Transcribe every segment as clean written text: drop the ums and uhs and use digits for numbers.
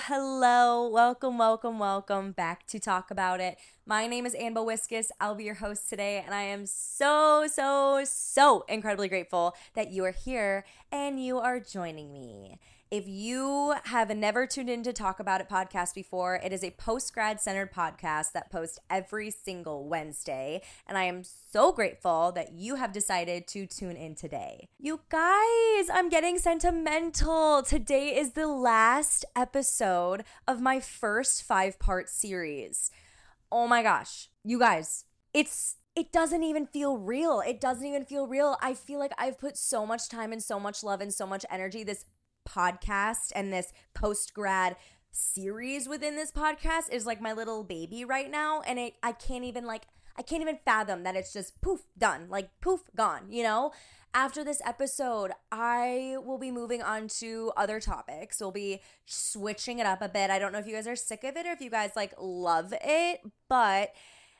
hello. Welcome back to Talk About It. My name is Anne Bowiscus. I'll be your host today, and I am so incredibly grateful that you are here and you are joining me. If you have never tuned in to Talk About It podcast before, it is a post-grad centered podcast that posts every single Wednesday, and I am so grateful that you have decided to tune in today. You guys, I'm getting sentimental. Today is the last episode of my first 5-part series. Oh my gosh, you guys, it doesn't even feel real. It doesn't even feel real. I feel like I've put so much time and so much love and so much energy. This podcast and this post-grad series within this podcast is like my little baby right now, and I can't even fathom that it's just poof, done, like poof, gone, you know? After this episode, I will be moving on to other topics. We'll be switching it up a bit. I don't know if you guys are sick of it or if you guys like love it, but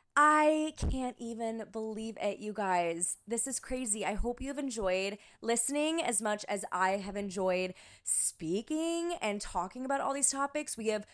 I can't even believe it, you guys. This is crazy. I hope you have enjoyed listening as much as I have enjoyed speaking and talking about all these topics. We have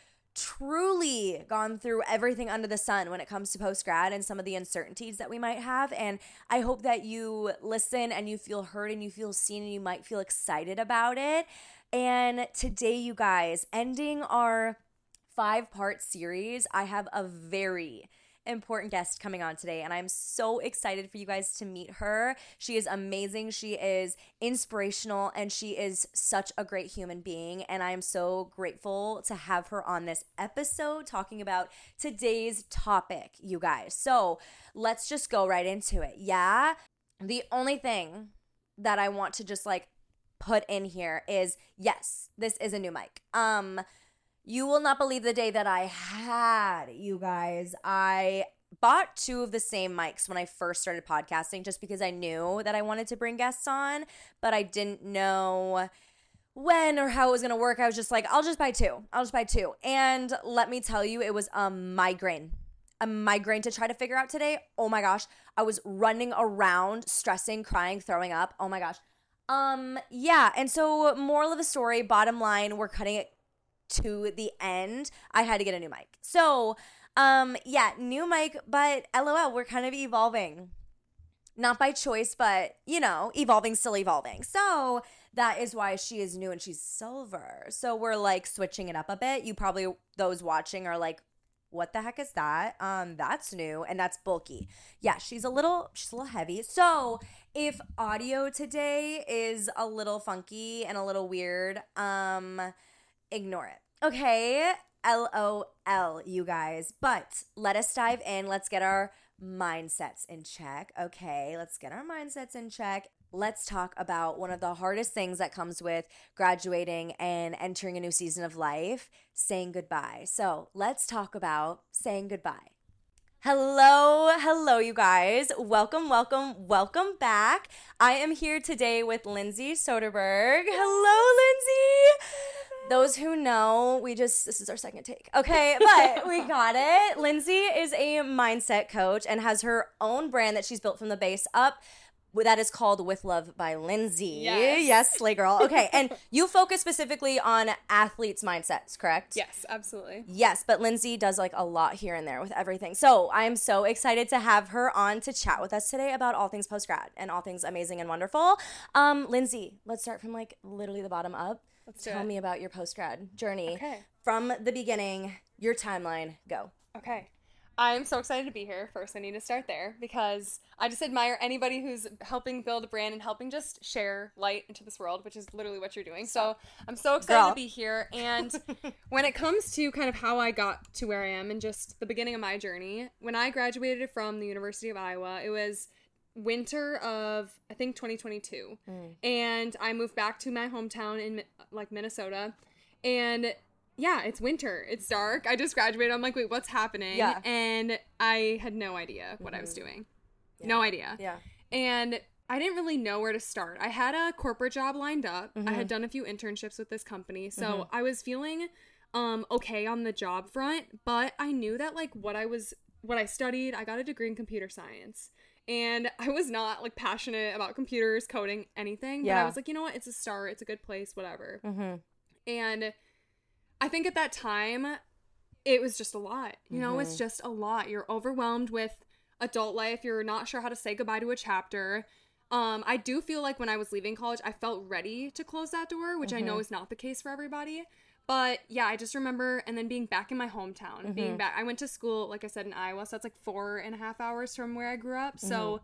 truly gone through everything under the sun when it comes to post-grad and some of the uncertainties that we might have. And I hope that you listen and you feel heard and you feel seen and you might feel excited about it. And today, you guys, ending our 5-part series, I have a very important guest coming on today, and I'm so excited for you guys to meet her. She is amazing, she is inspirational, and she is such a great human being, and I am so grateful to have her on this episode talking about today's topic, you guys. So let's just go right into it. Yeah, the only thing that I want to just like put in here is, yes, this is a new mic. You will not believe the day that I had, you guys. I bought 2 of the same mics when I first started podcasting just because I knew that I wanted to bring guests on, but I didn't know when or how it was going to work. I was just like, I'll just buy 2. And let me tell you, it was a migraine to try to figure out today. Oh my gosh. I was running around, stressing, crying, throwing up. Oh my gosh. Yeah. And so moral of the story, bottom line, we're cutting it to the end. I had to get a new mic. So, yeah, new mic, but LOL, we're kind of evolving. Not by choice, but, you know, still evolving. So that is why she is new and she's silver. So we're like switching it up a bit. You probably, those watching are like, what the heck is that? That's new and that's bulky. Yeah, she's a little heavy. So if audio today is a little funky and a little weird, ignore it. Okay, LOL, you guys. But let us dive in. Let's get our mindsets in check. Okay, let's get our mindsets in check. Let's talk about one of the hardest things that comes with graduating and entering a new season of life, saying goodbye. So let's talk about saying goodbye. Hello, you guys. Welcome back. I am here today with Lindsay Soderberg. Hello, Lindsay. Those who know, this is our second take. Okay, but we got it. Lindsay is a mindset coach and has her own brand that she's built from the base up. That is called With Love by Lindsay. Yes, slay girl. Okay, and you focus specifically on athletes' mindsets, correct? Yes, absolutely. Yes, but Lindsay does like a lot here and there with everything. So I'm so excited to have her on to chat with us today about all things post-grad and all things amazing and wonderful. Lindsay, let's start from like literally the bottom up. Tell me about your post-grad journey. Okay. From the beginning, your timeline, go. Okay. I'm so excited to be here. First, I need to start there because I just admire anybody who's helping build a brand and helping just share light into this world, which is literally what you're doing. So I'm so excited to be here. And when it comes to kind of how I got to where I am and just the beginning of my journey, when I graduated from the University of Iowa, it was winter of, I think, 2022. And I moved back to my hometown in like Minnesota. And yeah, it's winter. It's dark. I just graduated. I'm like, wait, what's happening? Yeah. And I had no idea what I was doing. Yeah. No idea. Yeah. And I didn't really know where to start. I had a corporate job lined up. I had done a few internships with this company. So I was feeling okay on the job front, but I knew that like what I studied, I got a degree in computer science. And I was not like passionate about computers, coding, anything. But I was like, you know what? It's a start. It's a good place, whatever. And I think at that time, it was just a lot. You know, it's just a lot. You're overwhelmed with adult life. You're not sure how to say goodbye to a chapter. I do feel like when I was leaving college, I felt ready to close that door, which I know is not the case for everybody. But yeah, I just remember, and then being back in my hometown, being back. I went to school, like I said, in Iowa, so that's like 4.5 hours from where I grew up. So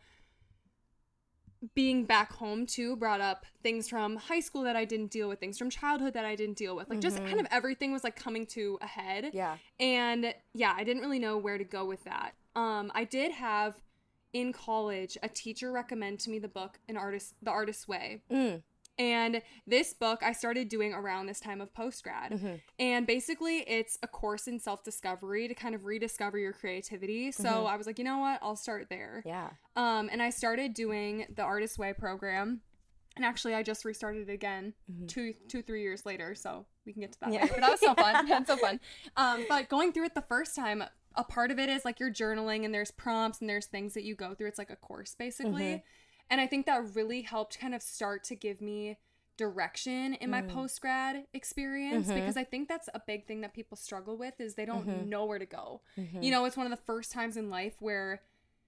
being back home too brought up things from high school that I didn't deal with, things from childhood that I didn't deal with. Like just kind of everything was like coming to a head. Yeah. And yeah, I didn't really know where to go with that. I did have in college a teacher recommend to me the book The Artist's Way. And this book I started doing around this time of post-grad. And basically it's a course in self-discovery to kind of rediscover your creativity. So I was like, you know what? I'll start there. Yeah. And I started doing the Artist's Way program. And actually I just restarted it again 3 years later. So we can get to that later. But that was so fun. That's so fun. But going through it the first time, a part of it is like you're journaling and there's prompts and there's things that you go through. It's like a course basically. And I think that really helped kind of start to give me direction in my post-grad experience because I think that's a big thing that people struggle with is they don't know where to go. You know, it's one of the first times in life where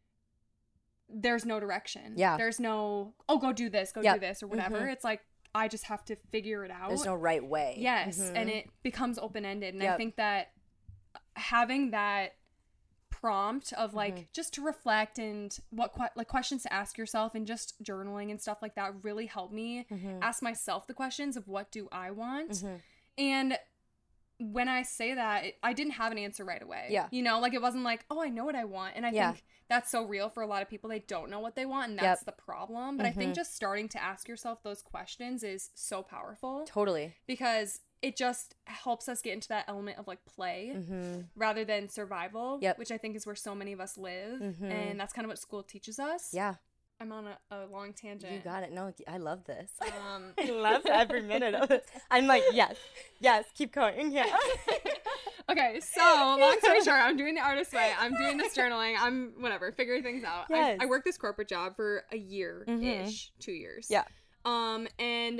there's no direction. Yeah. There's no, oh, go do this, do this or whatever. It's like, I just have to figure it out. There's no right way. Yes. And it becomes open-ended. And I think that having that prompt of like just to reflect and what questions to ask yourself and just journaling and stuff like that really helped me ask myself the questions of what do I want. And when I say that, I didn't have an answer right away. Yeah. You know, like it wasn't like, oh, I know what I want. And I think that's so real for a lot of people. They don't know what they want and that's the problem. But I think just starting to ask yourself those questions is so powerful. Totally. Because it just helps us get into that element of like play rather than survival, which I think is where so many of us live. And that's kind of what school teaches us. Yeah. I'm on a long tangent. You got it. No, I love this. I love every minute of it. I'm like, yes, keep going. Yeah. Okay, so long story short, I'm doing the Artist's Way. I'm doing this journaling. I'm figuring things out. Yes. I worked this corporate job for a year-ish, 2 years. Yeah. And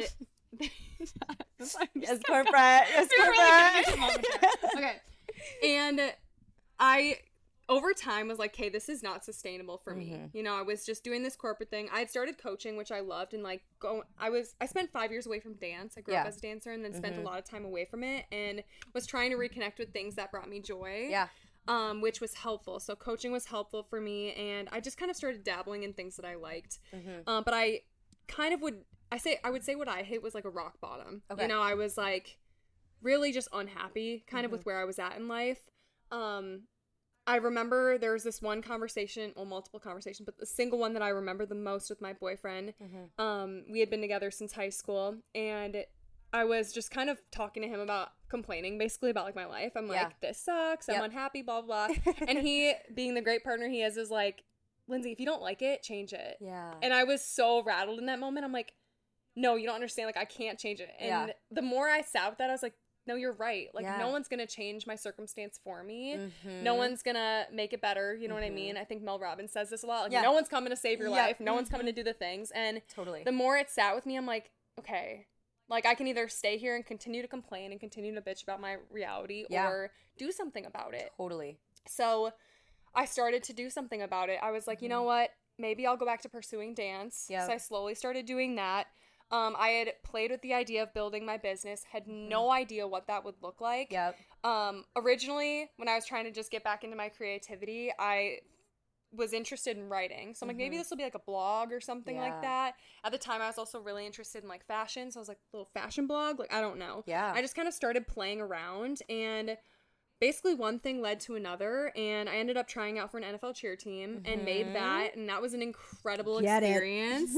yes, corporate. Okay. And I over time was like, hey, this is not sustainable for me. You know, I was just doing this corporate thing. I had started coaching, which I loved, and like I spent 5 years away from dance. I grew up as a dancer and then spent a lot of time away from it and was trying to reconnect with things that brought me joy. Yeah. Which was helpful. So coaching was helpful for me, and I just kind of started dabbling in things that I liked. But I kind of I would say what I hit was like a rock bottom. Okay. You know, I was like really just unhappy kind of with where I was at in life. I remember there was this one conversation, well, multiple conversations, but the single one that I remember the most with my boyfriend. We had been together since high school, and I was just kind of talking to him about complaining basically about like my life. I'm like, this sucks. I'm unhappy, blah, blah, blah. And he, being the great partner he is like, Lindsay, if you don't like it, change it. Yeah. And I was so rattled in that moment. I'm like, no, you don't understand. Like, I can't change it. And the more I sat with that, I was like, no, you're right. Like, no one's going to change my circumstance for me. No one's going to make it better. You know what I mean? I think Mel Robbins says this a lot. Like, no one's coming to save your life. No one's coming to do the things. And the more it sat with me, I'm like, okay, like, I can either stay here and continue to complain and continue to bitch about my reality or do something about it. Totally. So I started to do something about it. I was like, you know what? Maybe I'll go back to pursuing dance. So I slowly started doing that. I had played with the idea of building my business, had no idea what that would look like. Originally, when I was trying to just get back into my creativity, I was interested in writing. So I'm like, maybe this will be like a blog or something like that. At the time, I was also really interested in like fashion. So I was like, little fashion blog? Like, I don't know. I just kind of started playing around, and basically one thing led to another, and I ended up trying out for an NFL cheer team and made that, and that was an incredible experience.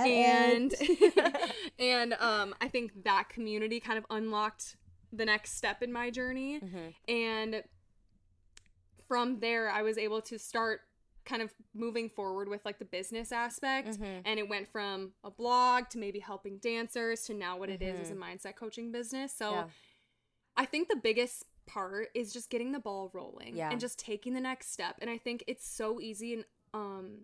And I think that community kind of unlocked the next step in my journey. And from there, I was able to start kind of moving forward with like the business aspect, and it went from a blog to maybe helping dancers to now what it is a mindset coaching business. So I think the biggest part is just getting the ball rolling and just taking the next step. And I think it's so easy and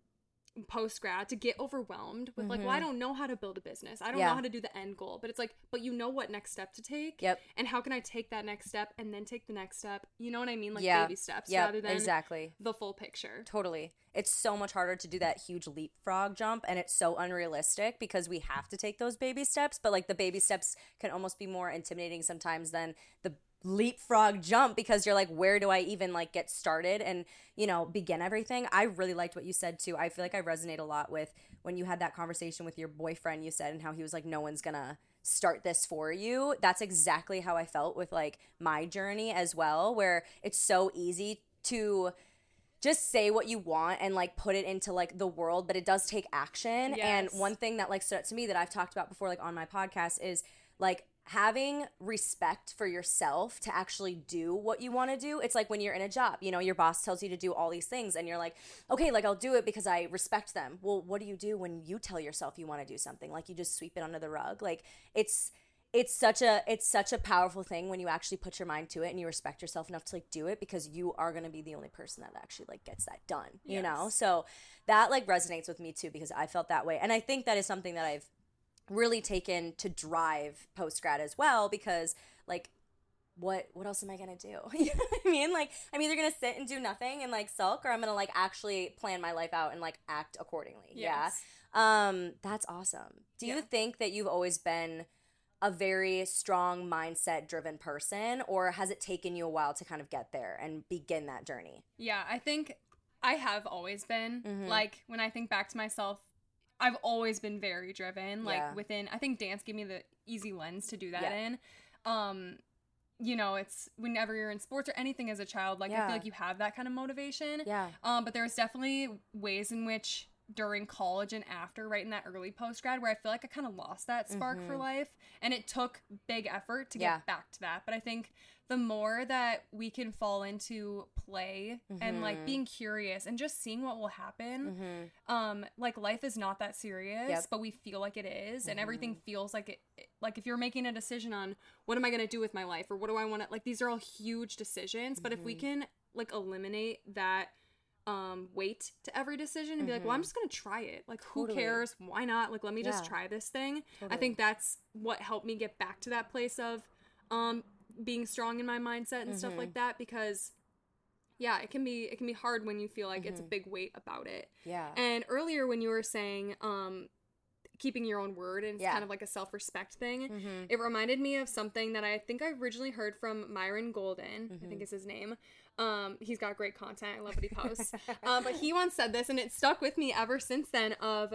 post-grad to get overwhelmed with like, well, I don't know how to build a business. I don't know how to do the end goal. But it's like, but you know what next step to take. Yep. And how can I take that next step and then take the next step? You know what I mean? Like baby steps rather than the full picture. Totally. It's so much harder to do that huge leapfrog jump, and it's so unrealistic because we have to take those baby steps. But like the baby steps can almost be more intimidating sometimes than the leapfrog jump, because you're like, where do I even like get started and, you know, begin everything. I really liked what you said too. I feel like I resonate a lot with when you had that conversation with your boyfriend, you said, and how he was like, no one's gonna start this for you. That's exactly how I felt with like my journey as well, where it's so easy to just say what you want and like put it into like the world, but it does take action. And one thing that like stood out to me that I've talked about before, like on my podcast, is like having respect for yourself to actually do what you want to do. It's like when you're in a job, you know, your boss tells you to do all these things and you're like, okay, like I'll do it because I respect them. Well, what do you do when you tell yourself you want to do something? Like you just sweep it under the rug. Like it's such a powerful thing when you actually put your mind to it and you respect yourself enough to like do it, because you are going to be the only person that actually like gets that done, you know? So that like resonates with me too, because I felt that way. And I think that is something that I've really taken to drive post-grad as well, because like what else am I gonna do? You know what I mean? Like I'm either gonna sit and do nothing and like sulk, or I'm gonna like actually plan my life out and like act accordingly. That's awesome. Do you think that you've always been a very strong mindset driven person, or has it taken you a while to kind of get there and begin that journey? Yeah, I think I have always been. Like when I think back to myself, I've always been very driven, like within, I think dance gave me the easy lens to do that in. You know, it's whenever you're in sports or anything as a child, like I feel like you have that kind of motivation. But there's definitely ways in which during college and after, right in that early post-grad, where I feel like I kind of lost that spark for life, and it took big effort to get back to that. But I think the more that we can fall into play and like being curious and just seeing what will happen, like life is not that serious, but we feel like it is, and everything feels like it, like if you're making a decision on what am I going to do with my life, or what do I want to, like these are all huge decisions, but if we can like eliminate that weight to every decision and be like, well, I'm just gonna try it, like who cares, why not, like let me just try this thing. I think that's what helped me get back to that place of being strong in my mindset and stuff like that, because it can be hard when you feel like it's a big weight about it. And earlier when you were saying keeping your own word, and it's kind of like a self-respect thing, it reminded me of something that I think I originally heard from Myron Golden, I think is his name. He's got great content. I love what he posts. But he once said this, and it stuck with me ever since then, of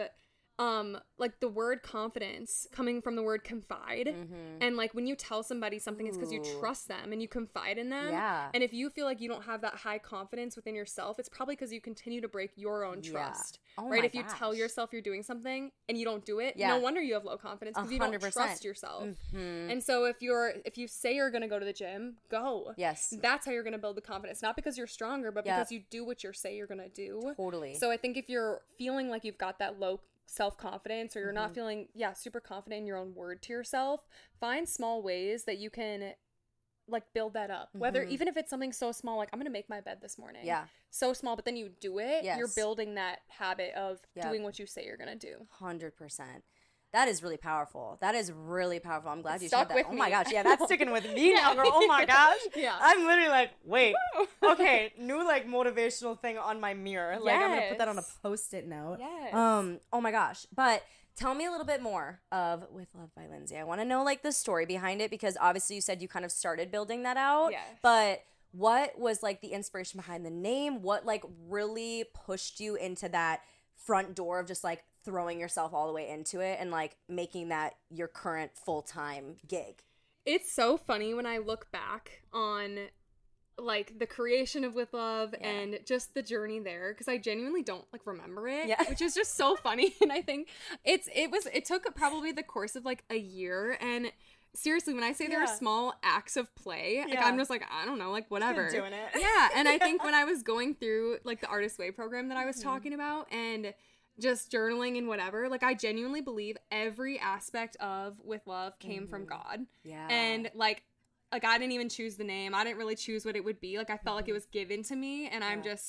like the word confidence coming from the word confide. And like when you tell somebody something, it's because you trust them and you confide in them. And if you feel like you don't have that high confidence within yourself, it's probably because you continue to break your own trust. Right? If you tell yourself you're doing something and you don't do it, no wonder you have low confidence, because you don't trust yourself. And so if you say you're going to go to the gym, go. That's how you're going to build the confidence. Not because you're stronger, but because you do what you say you're going to do. So I think if you're feeling like you've got that low self-confidence, or you're not feeling super confident in your own word to yourself, find small ways that you can like build that up, whether even if it's something so small, like I'm gonna make my bed this morning, so small, but then you do it, you're building that habit of doing what you say you're gonna do. 100%. That is really powerful. I'm glad you said that. With oh me. my gosh, that's sticking with me now, girl. Oh my gosh. I'm literally like, wait, okay, new like motivational thing on my mirror. Like I'm gonna put that on a Post-it note. Oh my gosh. But tell me a little bit more of With Love by Lindsay. I want to know like the story behind it, because obviously you said you kind of started building that out. But what was like the inspiration behind the name? What like really pushed you into that front door of just like throwing yourself all the way into it and like making that your current full-time gig? It's so funny when I look back on like the creation of With Love and just the journey there, because I genuinely don't like remember it, which is just so funny. And I think it took probably the course of like a year, and seriously, when I say there are small acts of play, like I'm just like, I don't know, like whatever. Doing it. And I think when I was going through like the Artist Way program that I was talking about, and just journaling and whatever, like I genuinely believe every aspect of With Love came from God. And like I didn't even choose the name. I didn't really choose what it would be. Like I felt like it was given to me, and I'm just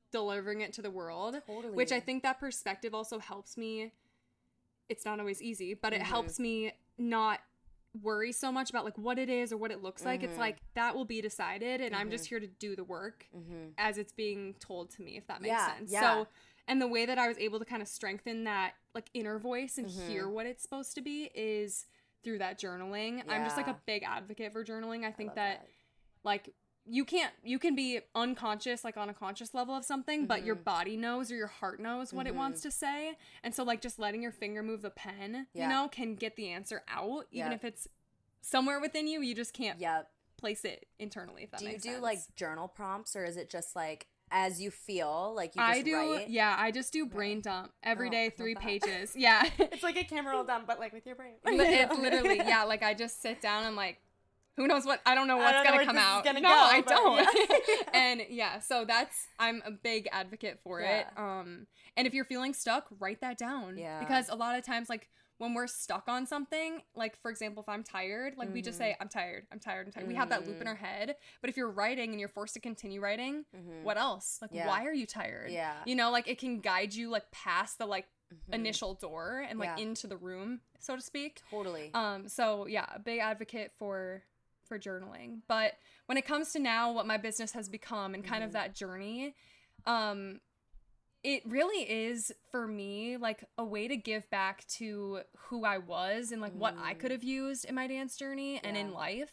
delivering it to the world. Totally. Which I think that perspective also helps me. It's not always easy, but it helps me not worry so much about like what it is or what it looks like. It's like that will be decided, and I'm just here to do the work as it's being told to me, if that makes sense. So, and the way that I was able to kind of strengthen that like inner voice and hear what it's supposed to be is through that journaling. I'm just like a big advocate for journaling. I think that like you can be unconscious, like on a conscious level of something, but your body knows or your heart knows what it wants to say. And so like just letting your finger move the pen, you know, can get the answer out, even if it's somewhere within you. You just can't place it internally, if that makes sense. Do you do like journal prompts, or is it just like as you feel, like you just write? Yeah, I just do brain dump every day, 3 pages. Yeah. It's like a camera roll dump, but like with your brain. It's literally, like I just sit down and like, who knows what, I don't know what's going to come out. No, go, I don't. And so I'm a big advocate for it. And if you're feeling stuck, write that down. Yeah. Because a lot of times, like, when we're stuck on something, like, for example, if I'm tired, like, we just say, I'm tired. We have that loop in our head. But if you're writing and you're forced to continue writing, what else? Like, why are you tired? Yeah. You know, like, it can guide you, like, past the, like, initial door and, like, into the room, so to speak. Totally. So, yeah, a big advocate for journaling. But when it comes to now what my business has become and kind of that journey, it really is for me like a way to give back to who I was and like what I could have used in my dance journey and in life.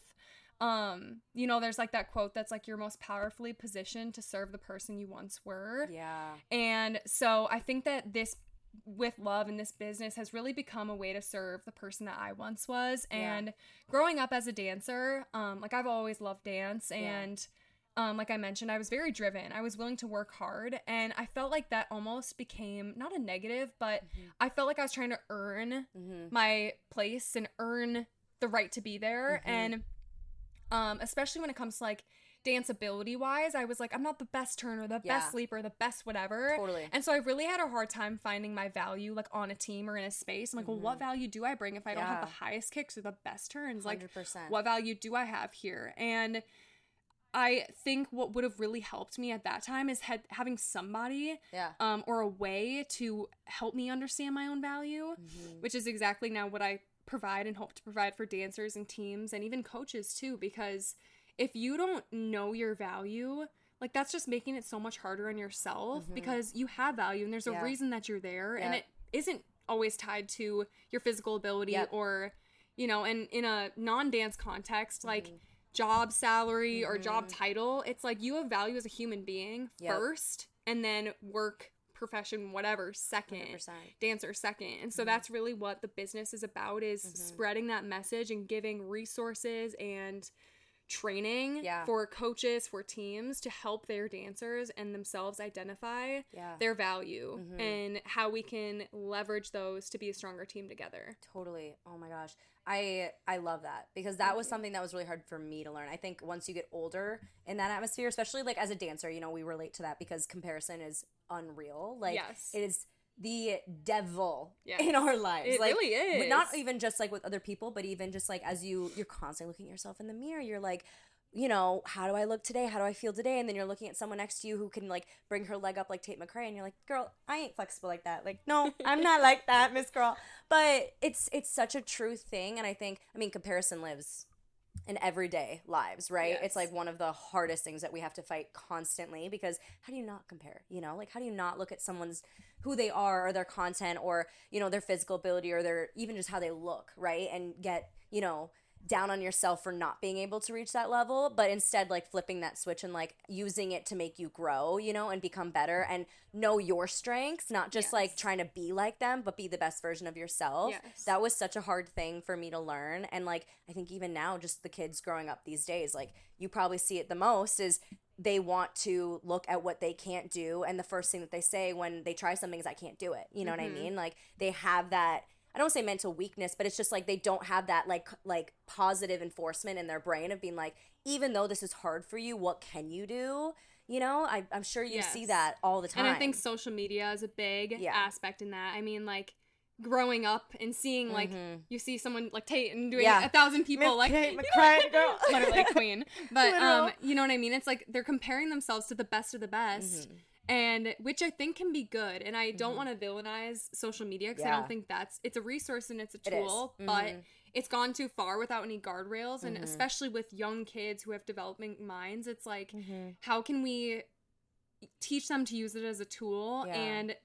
You know, there's like that quote that's like, you're most powerfully positioned to serve the person you once were. Yeah. And so I think that this with love in this business has really become a way to serve the person that I once was. And growing up as a dancer, like I've always loved dance, and like I mentioned, I was very driven. I was willing to work hard, and I felt like that almost became not a negative, but I felt like I was trying to earn my place and earn the right to be there. And especially when it comes to like danceability wise, I was like, I'm not the best turner, the best sleeper, the best whatever. Totally. And so I really had a hard time finding my value like on a team or in a space. I'm like, well, what value do I bring if I don't have the highest kicks or the best turns? Like, 100%. What value do I have here? And I think what would have really helped me at that time is having somebody or a way to help me understand my own value, which is exactly now what I provide and hope to provide for dancers and teams and even coaches too, because if you don't know your value, like that's just making it so much harder on yourself because you have value and there's a reason that you're there and it isn't always tied to your physical ability or, you know, and in a non-dance context, like job salary or job title, it's like you have value as a human being first and then work, profession, whatever, second, 100%. Dancer second. And so that's really what the business is about, is spreading that message and giving resources and training for coaches, for teams to help their dancers and themselves identify their value and how we can leverage those to be a stronger team together. Totally. Oh my gosh. I love that, because that was something that was really hard for me to learn. I think once you get older in that atmosphere, especially like as a dancer, you know, we relate to that because comparison is unreal. Like it is the devil in our lives. It like, really is. Not even just like with other people, but even just like as you're constantly looking at yourself in the mirror, you're like, you know, how do I look today? How do I feel today? And then you're looking at someone next to you who can like bring her leg up like Tate McRae, and you're like, girl, I ain't flexible like that. Like, no, I'm not like that, Miss Girl. But it's such a true thing, and I think, I mean, comparison lives in everyday lives, right? Yes. It's like one of the hardest things that we have to fight constantly, because how do you not compare? You know, like how do you not look at someone's who they are or their content or, you know, their physical ability or their even just how they look, right? And get, you know, down on yourself for not being able to reach that level, but instead like flipping that switch and like using it to make you grow, you know, and become better and know your strengths, not just like trying to be like them, but be the best version of yourself. That was such a hard thing for me to learn. And like, I think even now, just the kids growing up these days, like you probably see it the most is they want to look at what they can't do. And the first thing that they say when they try something is, I can't do it. You know what I mean? Like they have that, I don't say mental weakness, but it's just like they don't have that like positive enforcement in their brain of being like, even though this is hard for you, what can you do? You know, I'm sure you see that all the time. And I think social media is a big aspect in that. I mean, like growing up and seeing like you see someone like Tate and doing 1,000 people Miss like Tate McRae, girl. literally queen. But you know what I mean? It's like they're comparing themselves to the best of the best. and which I think can be good. And I don't want to villainize social media because I don't think it's a resource and it's a tool, but it's gone too far without any guardrails. And especially with young kids who have developing minds, it's like, how can we teach them to use it as a tool and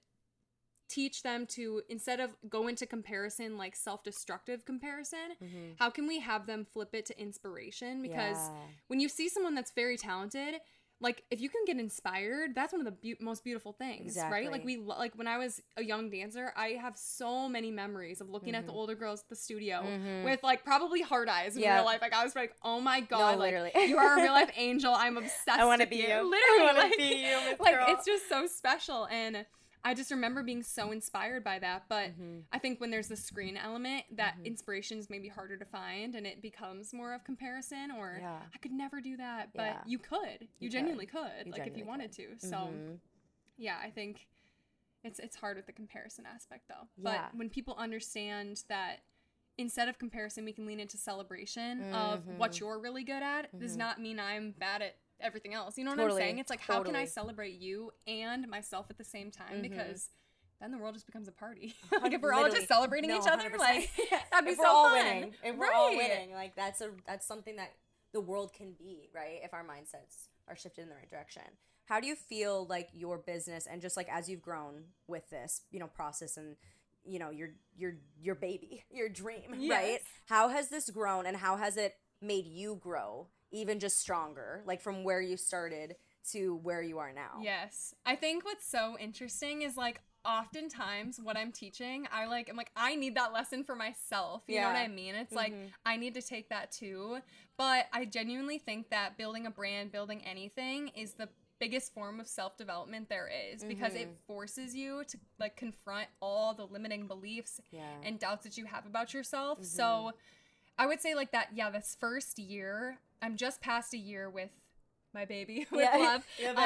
teach them to, instead of go into comparison, like self-destructive comparison, how can we have them flip it to inspiration? Because when you see someone that's very talented, like, if you can get inspired, that's one of the most beautiful things, right? Like, like when I was a young dancer, I have so many memories of looking at the older girls at the studio with, like, probably hard eyes in real life. Like, I was like, oh my God, like, you are a real life angel. I'm obsessed with you. I want to be you. Literally. I want to be you, Miss Girl. Like, it's just so special. And I just remember being so inspired by that. But I think when there's the screen element, that inspiration is maybe harder to find, and it becomes more of comparison, or I could never do that. But you could. You genuinely could. Like, if you wanted to. So, yeah, I think it's hard with the comparison aspect, though. But when people understand that instead of comparison, we can lean into celebration of what you're really good at, does not mean I'm bad at everything else. You know what I'm saying? It's like, how can I celebrate you and myself at the same time? Because then the world just becomes a party. Like, if we're all just celebrating each other, 100%. Like, that'd be so fun. Winning. If we're all winning, like, that's something that the world can be, right? If our mindsets are shifted in the right direction. How do you feel like your business, and just like as you've grown with this, you know, process, and you know, your baby, your dream, right? How has this grown, and how has it made you grow even just stronger, like from where you started to where you are now? Yes. I think what's so interesting is, like, oftentimes what I'm teaching, I'm like, I need that lesson for myself. You know what I mean? It's like, I need to take that too. But I genuinely think that building a brand, building anything, is the biggest form of self-development there is, because it forces you to, like, confront all the limiting beliefs and doubts that you have about yourself. So I would say, like, that, this first year, I'm just past a year with my baby, with Love.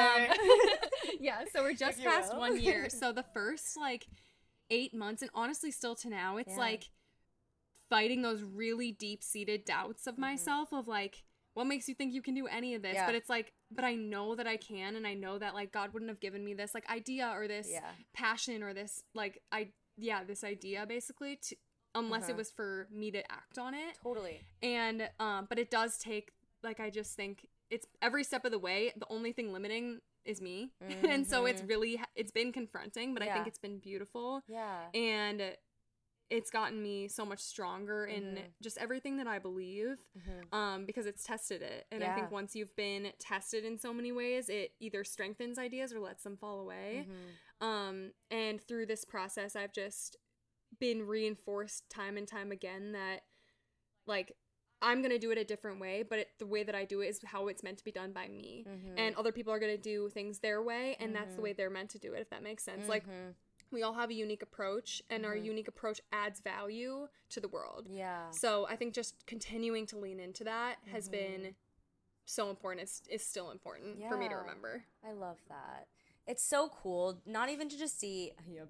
So we're just past 1 year. So the first, like, 8 months, and honestly still to now, it's like fighting those really deep-seated doubts of myself, of, like, what makes you think you can do any of this? But it's like, but I know that I can, and I know that, like, God wouldn't have given me this, like, idea or this passion or this, like, this idea, basically, to unless it was for me to act on it. Totally. And, but it does take, like, I just think it's every step of the way, the only thing limiting is me. And so it's been confronting, but I think it's been beautiful. Yeah. And it's gotten me so much stronger in just everything that I believe, because it's tested it. And I think once you've been tested in so many ways, it either strengthens ideas or lets them fall away. And through this process, I've just been reinforced time and time again that, like, I'm going to do it a different way, but the way that I do it is how it's meant to be done by me. And other people are going to do things their way, and that's the way they're meant to do it, if that makes sense. Like, we all have a unique approach, and our unique approach adds value to the world. Yeah. So I think just continuing to lean into that has been so important. It's still important for me to remember. I love that. It's so cool, not even to just see your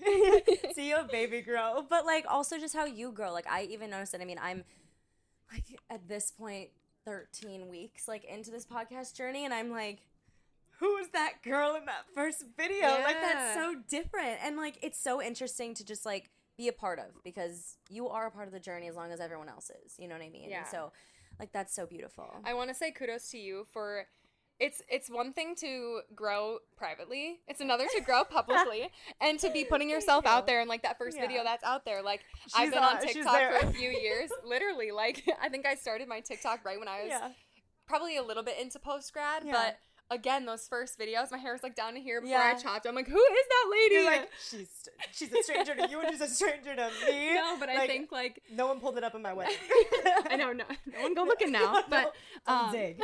baby grow, but, like, also just how you grow. Like, I even noticed it. I mean, I'm, like, at this point, 13 weeks, like, into this podcast journey, and I'm like, who was that girl in that first video? Yeah. Like, that's so different. And, like, it's so interesting to just, like, be a part of, because you are a part of the journey as long as everyone else is. You know what I mean? Yeah. And so, like, that's so beautiful. I want to say kudos to you for... It's one thing to grow privately. It's another to grow publicly and to be putting yourself out there. And, like, that first video that's out there, like, I've been on TikTok for a few years. Literally, like, I think I started my TikTok right when I was probably a little bit into post-grad. But, again, those first videos, my hair was, like, down to here before I chopped. I'm like, who is that lady? You're like, she's a stranger to you and she's a stranger to me. No, but I think, like... No one pulled it up in my wedding. I know, no one go looking now. But, dig.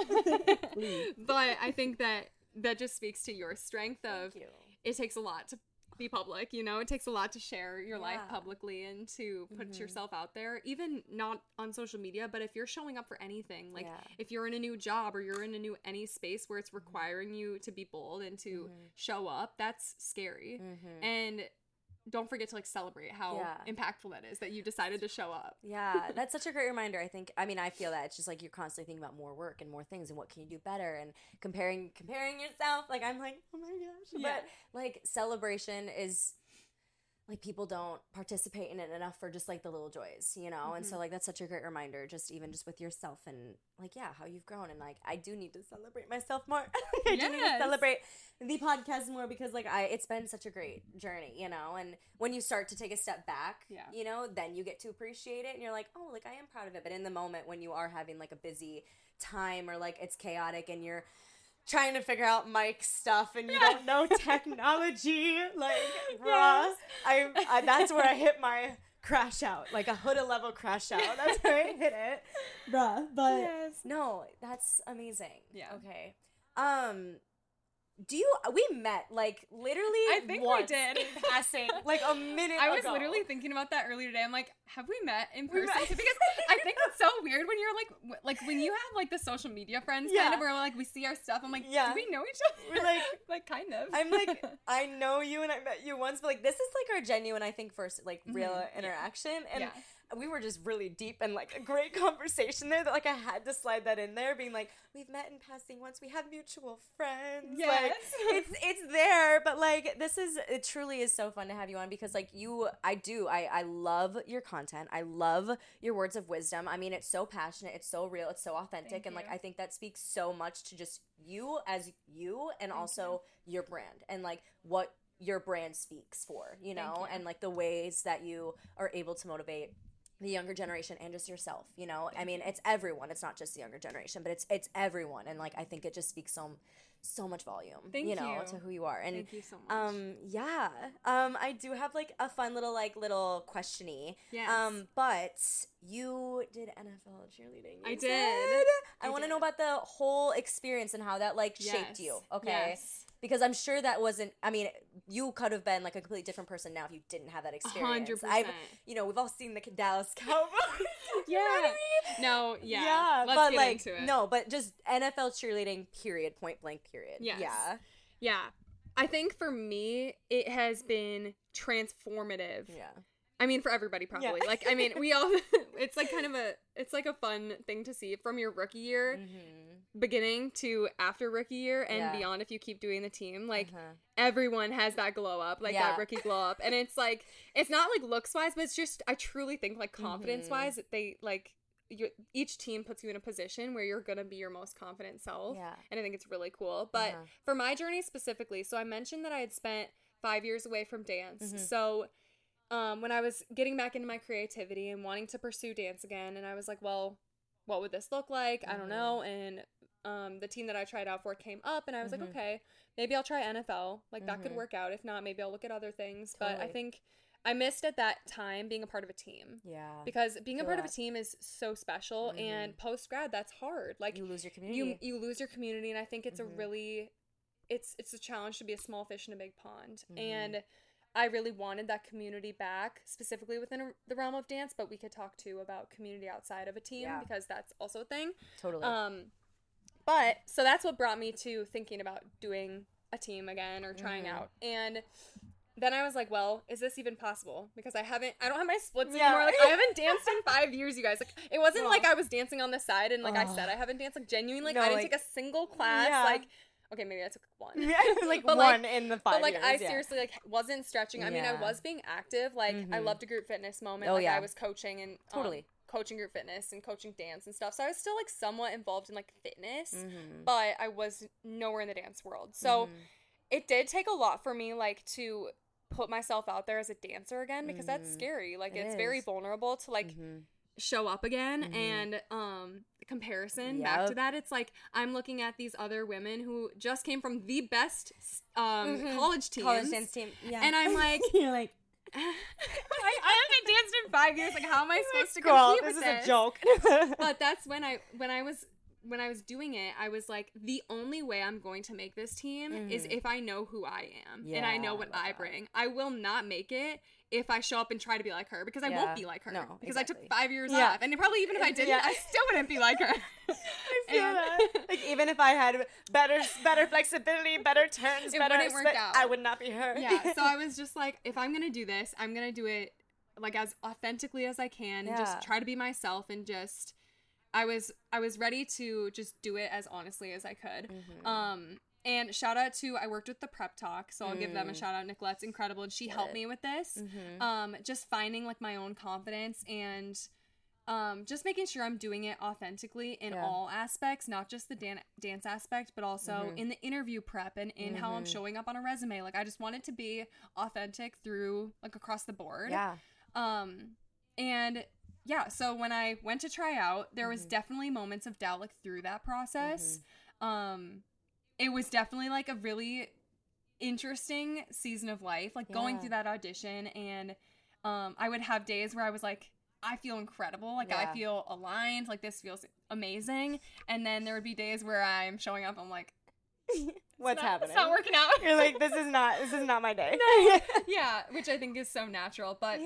But I think that just speaks to your strength of... It takes a lot to be public, you know? It takes a lot to share your life publicly and to put yourself out there, even not on social media, but if you're showing up for anything, like if you're in a new job or you're in any space where it's requiring you to be bold and to show up, that's scary. And don't forget to like celebrate how impactful that is that you decided to show up. Yeah, that's such a great reminder. I feel that it's just like you're constantly thinking about more work and more things and what can you do better and comparing yourself. Like I'm like, oh my gosh. Yeah. But like celebration is like people don't participate in it enough for just like the little joys, you know? Mm-hmm. And so like that's such a great reminder, just even just with yourself and like, how you've grown. And like I do need to celebrate myself more. I do need to celebrate the podcast more because like it's been such a great journey, you know? And when you start to take a step back, you know, then you get to appreciate it and you're like, oh, like I am proud of it. But in the moment when you are having like a busy time or like it's chaotic and you're trying to figure out mic stuff and you don't know technology, like, bruh, I that's where I hit my crash out, like a Huda level crash out. That's where I hit it, bruh. But no, that's amazing. Yeah. Okay. We met like literally I think once we did in passing like a minute I was ago. literally thinking about that earlier today. I'm like, have we met in person? Because I think it's so weird when you're like when you have like the social media friends kind of where like we see our stuff. I'm like, do we know each other? We're like kind of. I'm like, I know you and I met you once, but like this is like our genuine, I think, first like real interaction. And we were just really deep and like a great conversation there that like I had to slide that in there, being like, we've met in passing once, we have mutual friends. Yes. Like it's there, but like it truly is so fun to have you on because like I love your content. I love your words of wisdom. I mean, it's so passionate, it's so real, it's so authentic. And like I think that speaks so much to just you as you and also your brand and like what your brand speaks for, you know, and like the ways that you are able to motivate the younger generation and just yourself, you know. I mean, it's everyone. It's not just the younger generation, but it's everyone. And like I think it just speaks so much volume, you know, to who you are. And thank you so much. I do have like a fun little questiony. Yes. But you did NFL cheerleading. I did. I want to know about the whole experience and how that like shaped you. Okay. Yes. Because I'm sure that wasn't, I mean, you could have been like a completely different person now if you didn't have that experience. 100%. We've all seen the Dallas Cowboys. Yeah. No, yeah. Let's get like, into it. No, but just NFL cheerleading, period, point blank, period. Yes. Yeah. Yeah. I think for me, it has been transformative. Yeah. I mean, for everybody probably. Yeah. Like, I mean, we all, it's like kind of it's like a fun thing to see from your rookie year beginning to after rookie year and beyond if you keep doing the team. Like, everyone has that glow up, like that rookie glow up. And it's like, it's not like looks wise, but it's just, I truly think like confidence wise, they like, each team puts you in a position where you're going to be your most confident self. Yeah. And I think it's really cool. But for my journey specifically, so I mentioned that I had spent 5 years away from dance. So when I was getting back into my creativity and wanting to pursue dance again, and I was like, well, what would this look like? I don't know. And the team that I tried out for came up, and I was like, okay, maybe I'll try NFL. Like, that could work out. If not, maybe I'll look at other things. Totally. But I think I missed at that time being a part of a team. Yeah. Because being a part of a team is so special, and post-grad, that's hard. Like, you lose your community. You lose your community, and I think it's a really, it's a challenge to be a small fish in a big pond. And I really wanted that community back, specifically within the realm of dance, but we could talk too about community outside of a team because that's also a thing. Totally. But so that's what brought me to thinking about doing a team again or trying out. And then I was like, well, is this even possible? Because I don't have my splits anymore. Like, I haven't danced in 5 years, you guys. Like, it wasn't like I was dancing on the side and like I said I haven't danced. Like, genuinely, like, I didn't take a single class. Like, okay, maybe I took one. Like, but one in the 5 years. But, like, I seriously, like, wasn't stretching. I mean, I was being active. Like, I loved a group fitness moment. Like, I was coaching and coaching group fitness and coaching dance and stuff. So I was still, like, somewhat involved in, like, fitness. But I was nowhere in the dance world. So it did take a lot for me, like, to put myself out there as a dancer again. Because that's scary. Like, it's very vulnerable to, like, show up again. And comparison back to that, it's like I'm looking at these other women who just came from the best college dance team, and I'm like, you're like, I haven't danced in 5 years. Like, how am I supposed to compete with this? This is a joke. But that's when I was doing it, I was like, the only way I'm going to make this team is if I know who I am and I know what I bring. I will not make it if I show up and try to be like her, because I won't be like her. No, because exactly. I took 5 years off. And probably even if I didn't, I still wouldn't be like her. I feel that. Like, even if I had better flexibility, better turns, wouldn't work out. I would not be her. Yeah, so I was just like, if I'm going to do this, I'm going to do it, like, as authentically as I can, and just try to be myself, and just, I was ready to just do it as honestly as I could. And shout out to, I worked with the Prep Talk, so I'll give them a shout out. Nicolette's incredible, and she helped me with this. Just finding, like, my own confidence, and just making sure I'm doing it authentically in all aspects, not just the dance aspect, but also in the interview prep and in how I'm showing up on a resume. Like, I just want it to be authentic through, like, across the board. And yeah, so when I went to try out, there was definitely moments of doubt, like, through that process. It was definitely, like, a really interesting season of life, like, going through that audition, and I would have days where I was like, I feel incredible, like, I feel aligned, like, this feels amazing, and then there would be days where I'm showing up, I'm like, what's happening? It's not working out. You're like, this is not my day. Yeah, which I think is so natural, but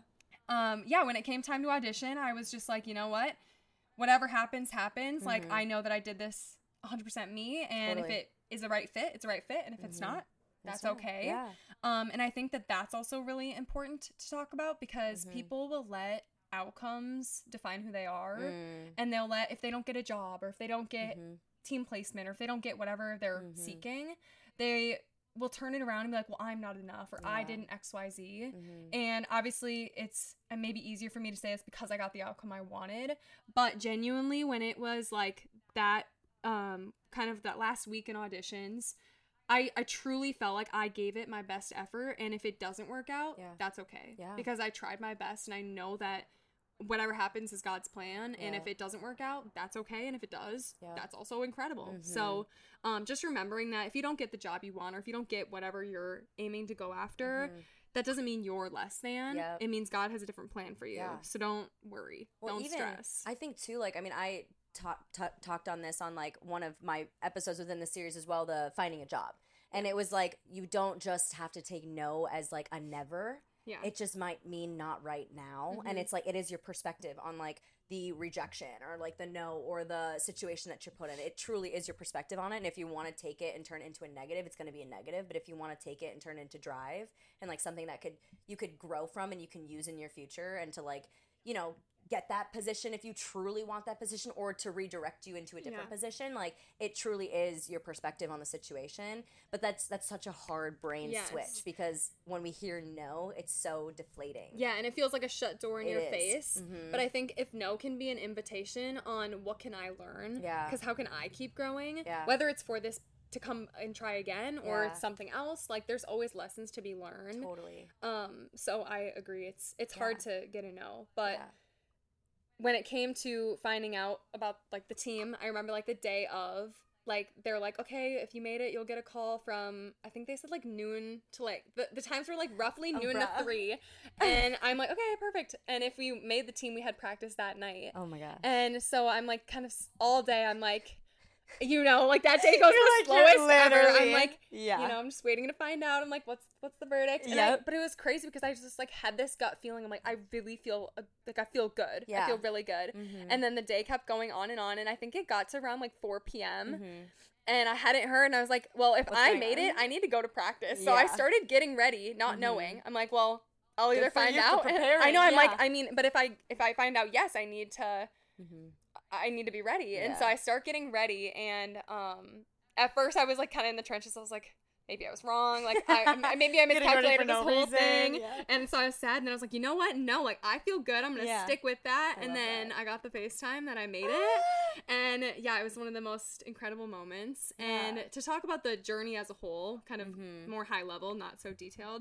when it came time to audition, I was just like, you know what? Whatever happens, like, I know that I did this 100% me, and if it is a right fit, it's a right fit, and if it's not, that's okay. And I think that that's also really important to talk about, because people will let outcomes define who they are, and they'll let, if they don't get a job, or if they don't get team placement, or if they don't get whatever they're seeking, they will turn it around and be like, well, I'm not enough, or I didn't XYZ. And obviously it's maybe easier for me to say this because I got the outcome I wanted, but genuinely, when it was like that, kind of that last week in auditions, I truly felt like I gave it my best effort, and if it doesn't work out, that's okay. Because I tried my best, and I know that whatever happens is God's plan, and if it doesn't work out, that's okay, and if it does, that's also incredible. So just remembering that if you don't get the job you want, or if you don't get whatever you're aiming to go after, that doesn't mean you're less than. It means God has a different plan for you. So don't worry. Don't stress. I think too, like, I mean, I talked on this on, like, one of my episodes within the series as well, the finding a job. And it was like, you don't just have to take no as, like, a never. It just might mean not right now. And it's like, it is your perspective on, like, the rejection, or, like, the no, or the situation that you're put in. It truly is your perspective on it. And if you want to take it and turn it into a negative, it's going to be a negative. But if you want to take it and turn it into drive, and, like, something that you could grow from, and you can use in your future, and to, like, you know, get that position if you truly want that position, or to redirect you into a different position. Like, it truly is your perspective on the situation. But that's such a hard brain switch, because when we hear no, it's so deflating. And it feels like a shut door in your face. But I think if no can be an invitation on what can I learn, because how can I keep growing, whether it's for this to come and try again, or it's something else, like, there's always lessons to be learned. So I agree, it's hard to get a no, but when it came to finding out about, like, the team, I remember, like, the day of, like, they're like, okay, if you made it, you'll get a call from, I think they said, like, noon to, like, the times were, like, roughly noon to 3, and I'm like, okay, perfect, and if we made the team, we had practice that night. Oh my gosh. And so I'm, like, kind of all day, I'm like, you know, like, that day goes the slowest ever. I'm like, you know, I'm just waiting to find out. I'm like, what's the verdict? And but it was crazy, because I just, like, had this gut feeling. I'm like, I really feel, like, I feel good. I feel really good. And then the day kept going on, and I think it got to around, like, 4 p.m., and I hadn't heard, and I was like, well, if I made it, I need to go to practice. So I started getting ready, not knowing. I'm like, well, I'll either find out. I know, I'm like, I mean, but if I find out, yes, I need to... I need to be ready. And so I start getting ready, and at first I was, like, kind of in the trenches. I was like, maybe I was wrong, like, maybe I miscalculated this whole thing. And so I was sad, and then I was like, you know what, no, like, I feel good, I'm gonna stick with that. And then I got the FaceTime that I made it, and it was one of the most incredible moments. And to talk about the journey as a whole, kind of more high level, not so detailed,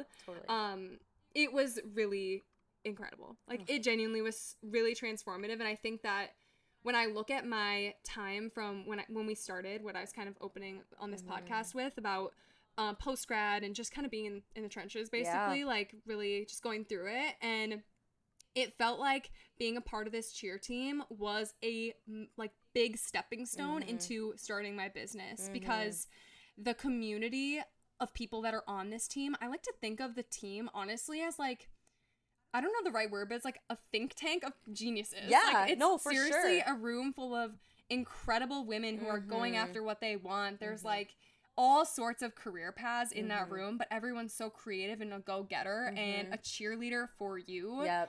it was really incredible. Like, it genuinely was really transformative. And I think that when I look at my time from when we started, what I was kind of opening on this podcast with about post-grad and just kind of being in the trenches, basically, like, really just going through it, and it felt like being a part of this cheer team was a, like, big stepping stone into starting my business, because the community of people that are on this team, I like to think of the team, honestly, as, like, I don't know the right word, but it's like a think tank of geniuses. Yeah, like, it's no, for seriously sure. a room full of incredible women who are going after what they want. There's like all sorts of career paths in that room, but everyone's so creative and a go-getter and a cheerleader for you. Yep.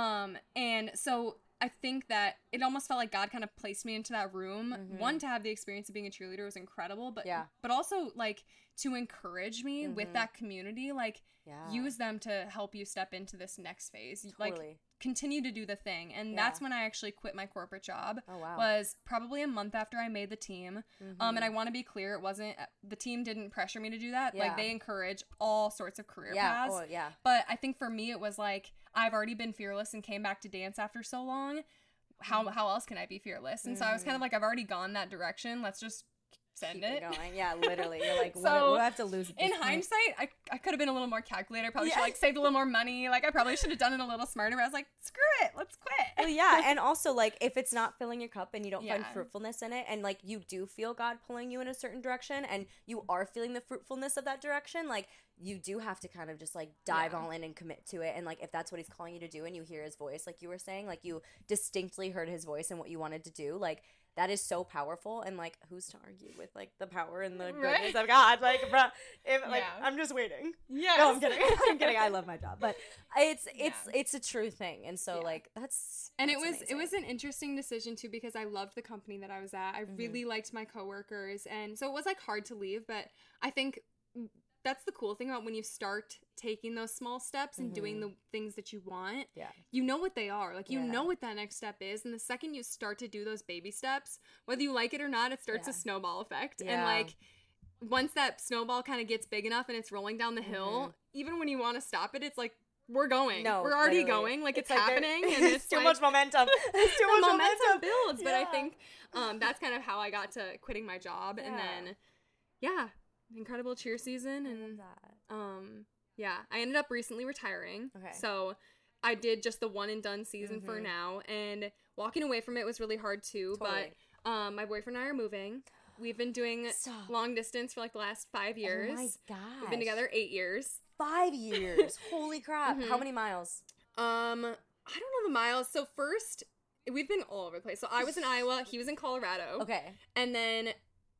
And so I think that it almost felt like God kind of placed me into that room. One, to have the experience of being a cheerleader was incredible, but also like to encourage me with that community, like use them to help you step into this next phase. Totally. Like continue to do the thing. And that's when I actually quit my corporate job. Oh, wow. Was probably a month after I made the team. And I want to be clear, it wasn't, the team didn't pressure me to do that. Like they encourage all sorts of career paths. Oh, yeah. But I think for me, it was like, I've already been fearless and came back to dance after so long. How else can I be fearless? And so I was kind of like, I've already gone that direction. Let's just send Keep it going. Yeah, literally. You're like, So, what do I have to lose? In hindsight, I could have been a little more calculated. I probably should like saved a little more money. Like I probably should have done it a little smarter. But I was like, screw it, let's quit. Well, yeah, and also like if it's not filling your cup and you don't find fruitfulness in it, and like you do feel God pulling you in a certain direction, and you are feeling the fruitfulness of that direction, like you do have to kind of just like dive all in and commit to it. And like if that's what he's calling you to do, and you hear his voice, like you were saying, like you distinctly heard his voice and what you wanted to do, like that is so powerful. And like who's to argue with like the power and the goodness of God? Like, bro, I'm just waiting. Yeah. No, I'm kidding. I'm kidding. I love my job, but it's a true thing. And so like that's it amazing. was an interesting decision too, because I loved the company that I was at. I really liked my coworkers, and so it was like hard to leave. But I think that's the cool thing about when you start taking those small steps and doing the things that you want. Yeah. You know what they are. Like, you know what that next step is. And the second you start to do those baby steps, whether you like it or not, it starts a snowball effect. Yeah. And, like, once that snowball kind of gets big enough and it's rolling down the hill, even when you want to stop it, it's like, we're going. No, we're already going. Like, it's like happening. And it's too like, much momentum. It's too much momentum builds. But I think that's kind of how I got to quitting my job. And then, incredible cheer season. And I ended up recently retiring. Okay. So I did just the one and done season for now. And walking away from it was really hard too. Totally. But my boyfriend and I are moving. We've been doing long distance for like the last 5 years. Oh my gosh. We've been together 8 years. 5 years. Holy crap. How many miles? I don't know the miles. So first, we've been all over the place. So I was in Iowa. He was in Colorado. Okay. And then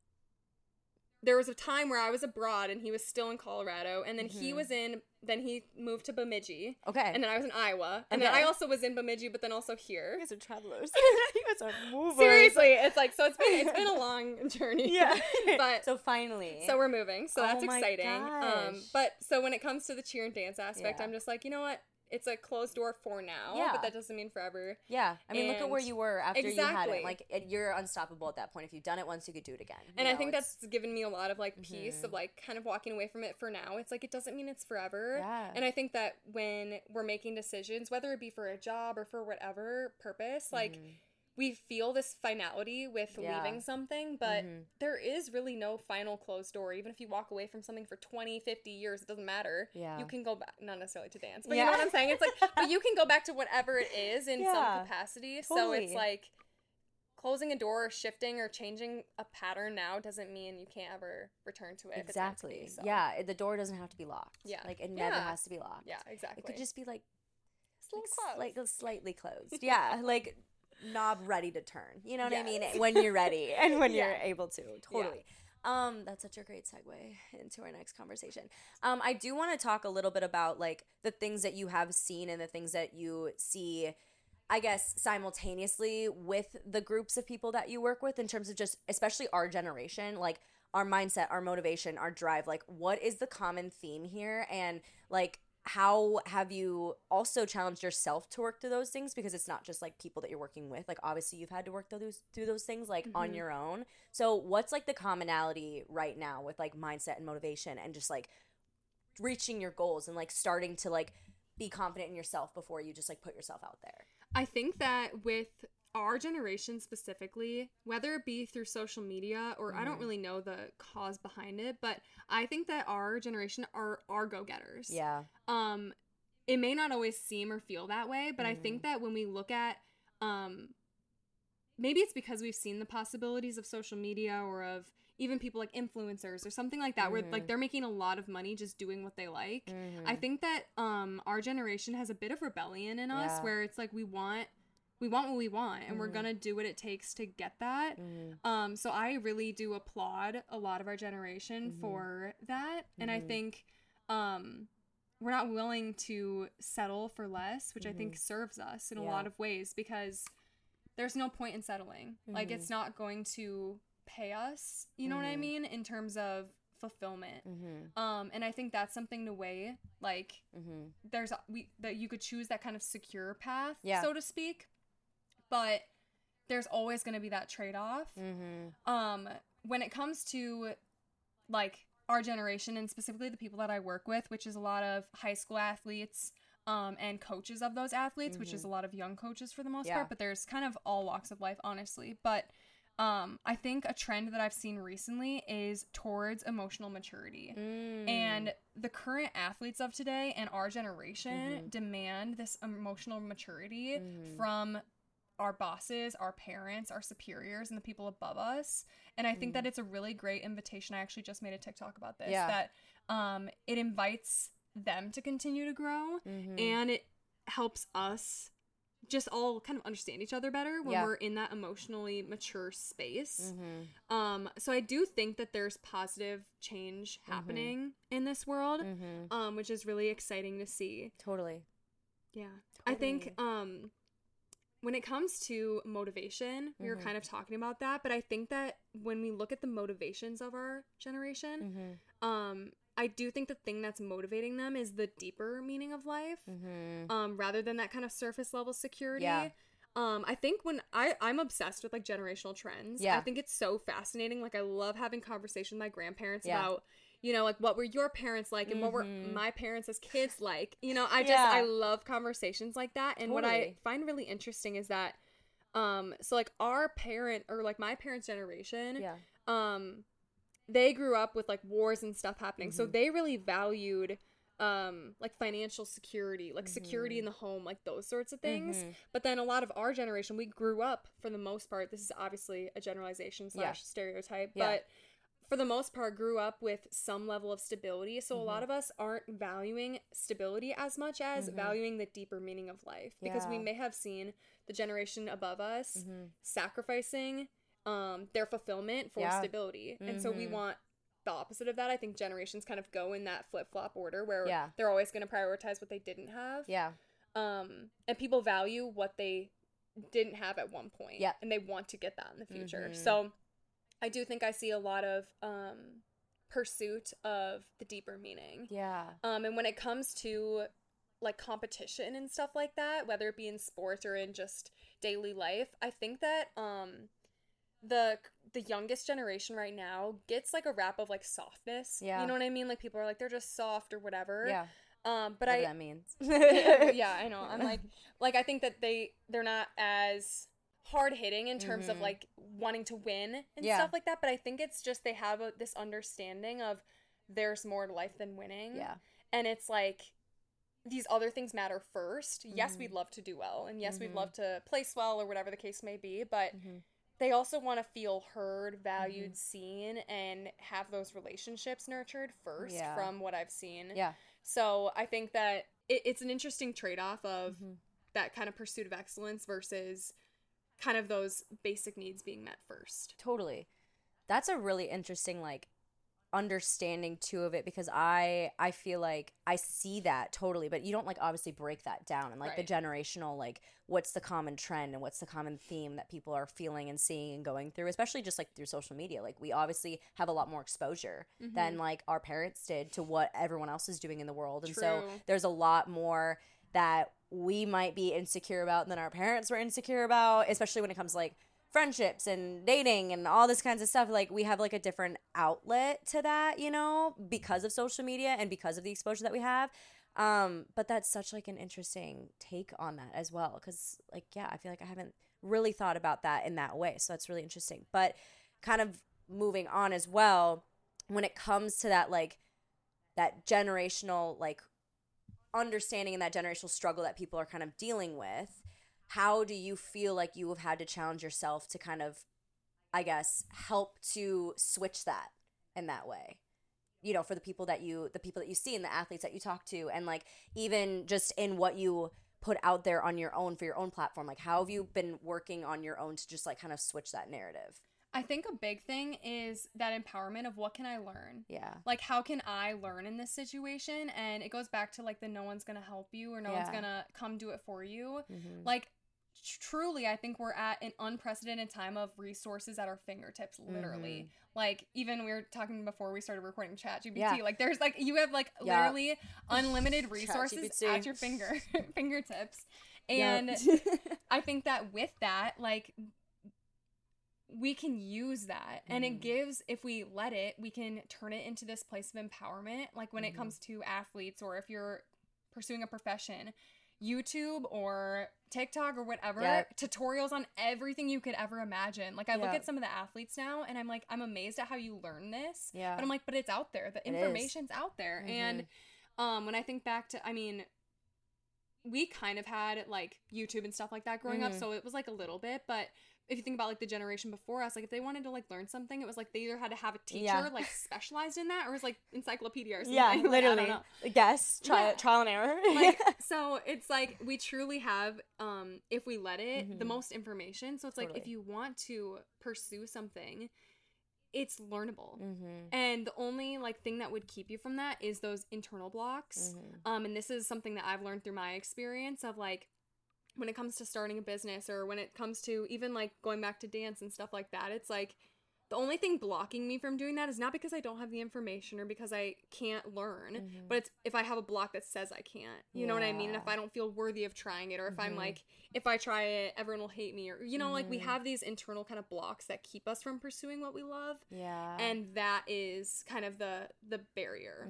there was a time where I was abroad and he was still in Colorado, and then he moved to Bemidji. Okay. And then I was in Iowa. And then I also was in Bemidji, but then also here. You guys are travelers. You guys are movers. Seriously, it's like, so it's been a long journey. Yeah. But so finally. So we're moving. So that's exciting. Gosh. But so when it comes to the cheer and dance aspect, I'm just like, you know what? It's a closed door for now, but that doesn't mean forever. Yeah. I mean, look at where you were after you had it. Like, you're unstoppable at that point. If you've done it once, you could do it again. And I think that's given me a lot of, like, peace of, like, kind of walking away from it for now. It's like, it doesn't mean it's forever. Yeah. And I think that when we're making decisions, whether it be for a job or for whatever purpose, like, we feel this finality with leaving something, but there is really no final closed door. Even if you walk away from something for 20, 50 years, it doesn't matter. Yeah. You can go back, not necessarily to dance, but you know what I'm saying? It's like, but you can go back to whatever it is in some capacity. Totally. So it's like, closing a door or shifting or changing a pattern now doesn't mean you can't ever return to it. Exactly. If it's meant to be, so. Yeah. The door doesn't have to be locked. Yeah. Like, it never has to be locked. Yeah, exactly. It could just be like slightly closed. Yeah. Like, knob ready to turn. You know what I mean? When you're ready and when you're able to. Totally. Yeah. That's such a great segue into our next conversation. I do want to talk a little bit about like the things that you have seen and the things that you see, I guess, simultaneously with the groups of people that you work with, in terms of just, especially our generation, like our mindset, our motivation, our drive. Like, what is the common theme here? And like, how have you also challenged yourself to work through those things? Because it's not just like people that you're working with. Like, obviously you've had to work through those things like on your own. So what's like the commonality right now with like mindset and motivation and just like reaching your goals and like starting to like be confident in yourself before you just like put yourself out there? I think that with our generation specifically, whether it be through social media or I don't really know the cause behind it, but I think that our generation are go-getters. Yeah. It may not always seem or feel that way, but I think that when we look at, maybe it's because we've seen the possibilities of social media or of even people like influencers or something like that, where like they're making a lot of money just doing what they like. I think that our generation has a bit of rebellion in us, where it's like we want what we want, and we're gonna do what it takes to get that. So I really do applaud a lot of our generation for that, and I think we're not willing to settle for less, which I think serves us in a lot of ways, because there's no point in settling. Like, it's not going to pay us, you know what I mean, in terms of fulfillment. And I think that's something to weigh. Like, there's that you could choose that kind of secure path, so to speak, but there's always going to be that trade-off. When it comes to like our generation, and specifically the people that I work with, which is a lot of high school athletes and coaches of those athletes, which is a lot of young coaches for the most part, but there's kind of all walks of life, honestly. But I think a trend that I've seen recently is towards emotional maturity. And the current athletes of today and our generation demand this emotional maturity from our bosses, our parents, our superiors, and the people above us. And I think that it's a really great invitation. I actually just made a TikTok about this, that it invites them to continue to grow, and it helps us just all kind of understand each other better when we're in that emotionally mature space. So I do think that there's positive change happening in this world, which is really exciting to see. Totally. Yeah. I think when it comes to motivation, we were kind of talking about that, but I think that when we look at the motivations of our generation, I do think the thing that's motivating them is the deeper meaning of life, rather than that kind of surface level security. I think when I'm obsessed with like generational trends. I think it's so fascinating. Like, I love having conversations with my grandparents about, you know, like, what were your parents like, and what were my parents as kids like? You know, I love conversations like that. And what I find really interesting is that, so like our parent, or like my parents' generation, they grew up with like wars and stuff happening. So they really valued like financial security, like security in the home, like those sorts of things. But then a lot of our generation, we grew up, for the most part, this is obviously a generalization / stereotype, but for the most part grew up with some level of stability. So a lot of us aren't valuing stability as much as valuing the deeper meaning of life, because we may have seen the generation above us sacrificing their fulfillment for stability. And so we want the opposite of that. I think generations kind of go in that flip-flop order, where they're always going to prioritize what they didn't have. And people value what they didn't have at one point. And they want to get that in the future. So I do think I see a lot of pursuit of the deeper meaning. And when it comes to like competition and stuff like that, whether it be in sports or in just daily life, I think that the youngest generation right now gets like a rap of like softness. You know what I mean? Like, people are like, they're just soft or whatever. But whatever that means. I know. I'm like I think that they're not as hard hitting in terms of like wanting to win and stuff like that, but I think it's just they have this understanding of there's more to life than winning. And it's like, these other things matter first. Yes, we'd love to do well, and yes, we'd love to place well, or whatever the case may be, but they also want to feel heard, valued, seen, and have those relationships nurtured first, from what I've seen. So I think that it's an interesting trade-off of that kind of pursuit of excellence versus kind of those basic needs being met first. Totally. That's a really interesting, like, understanding too of it, because I feel like I see that totally, but you don't like obviously break that down and like the generational, like, what's the common trend and what's the common theme that people are feeling and seeing and going through, especially just like through social media. Like, we obviously have a lot more exposure than like our parents did to what everyone else is doing in the world. And so there's a lot more that we might be insecure about than our parents were insecure about, especially when it comes to like friendships and dating and all this kinds of stuff. Like, we have like a different outlet to that, you know, because of social media and because of the exposure that we have. But that's such like an interesting take on that as well, because like, I feel like I haven't really thought about that in that way. So that's really interesting. But kind of moving on as well, when it comes to that, like, that generational like understanding and that generational struggle that people are kind of dealing with, how do you feel like you have had to challenge yourself to kind of I guess, help to switch that in that way? You know, for the people that you see and the athletes that you talk to, and like even just in what you put out there on your own for your own platform, like how have you been working on your own to just like kind of switch that narrative? I think a big thing is that empowerment of what can I learn? Yeah. Like, how can I learn in this situation? And it goes back to, like, the no one's going to help you or no one's going to come do it for you. Like, truly, I think we're at an unprecedented time of resources at our fingertips, literally. Like, even we were talking before we started recording ChatGPT. Like, there's, like, you have, like, literally unlimited resources at your fingertips. And I think that with that, like, we can use that, and it gives, if we let it, we can turn it into this place of empowerment. Like when it comes to athletes, or if you're pursuing a profession, YouTube or TikTok or whatever, tutorials on everything you could ever imagine. Like I look at some of the athletes now and I'm like, I'm amazed at how you learn this. But I'm like, but it's out there. The information's out there. And when I think back to, I mean, we kind of had like YouTube and stuff like that growing up, so it was like a little bit, but if you think about like the generation before us, like if they wanted to like learn something, it was like they either had to have a teacher like specialized in that, or it was like encyclopedia or something. Yeah, like, literally. Guess, trial and error. Like, so it's like we truly have, if we let it, the most information. So it's like if you want to pursue something, it's learnable. And the only like thing that would keep you from that is those internal blocks. And this is something that I've learned through my experience of like, when it comes to starting a business, or when it comes to even like going back to dance and stuff like that, it's like the only thing blocking me from doing that is not because I don't have the information or because I can't learn, but it's if I have a block that says I can't, you know what I mean? And if I don't feel worthy of trying it, or if I'm like, if I try it, everyone will hate me, or, you know, like we have these internal kind of blocks that keep us from pursuing what we love. And that is kind of the barrier.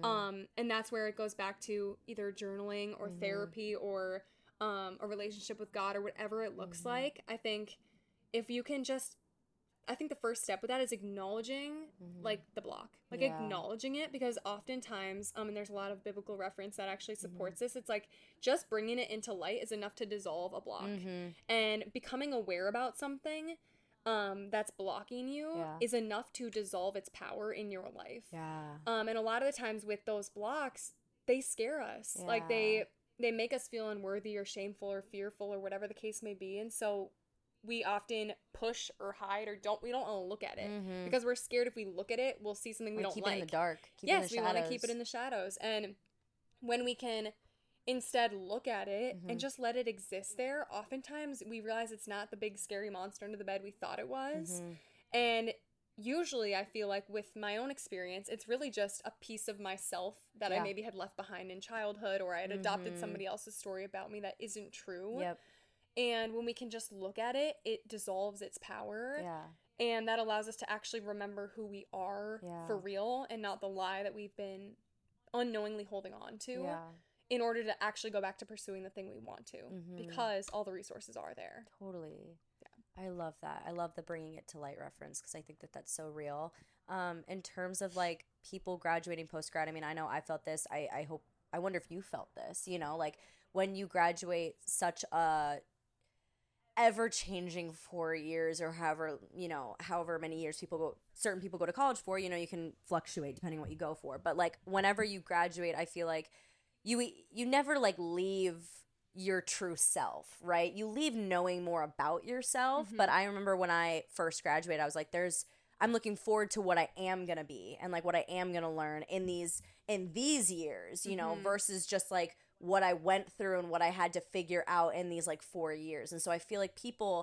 And that's where it goes back to either journaling or therapy or a relationship with God, or whatever it looks like. I think if you can just, I think the first step with that is acknowledging like the block, like acknowledging it, because oftentimes, and there's a lot of biblical reference that actually supports this. It's like just bringing it into light is enough to dissolve a block, and becoming aware about something that's blocking you is enough to dissolve its power in your life. And a lot of the times with those blocks, they scare us. Like they make us feel unworthy or shameful or fearful or whatever the case may be. And so we often push or hide, or we don't want to look at it because we're scared if we look at it, we'll see something we don't like. Keep it in the dark. We want to keep it in the shadows. And when we can instead look at it and just let it exist there, oftentimes we realize it's not the big scary monster under the bed we thought it was. And usually I feel like with my own experience, it's really just a piece of myself that I maybe had left behind in childhood, or I had adopted somebody else's story about me that isn't true. And when we can just look at it, it dissolves its power. And that allows us to actually remember who we are for real, and not the lie that we've been unknowingly holding on to in order to actually go back to pursuing the thing we want to, because all the resources are there. Totally. I love that. I love the bringing it to light reference, because I think that that's so real. In terms of like people graduating post-grad, I mean, I know I felt this. I wonder if you felt this, you know, like when you graduate such a ever-changing 4 years, or however many years certain people go to college for, you know, you can fluctuate depending on what you go for. But like whenever you graduate, I feel like you never like leave your true self, right? You leave knowing more about yourself. But I remember when I first graduated, I was like, I'm looking forward to what I am going to be, and like what I am going to learn in these years, you know, versus just like what I went through and what I had to figure out in these like 4 years. And so I feel like people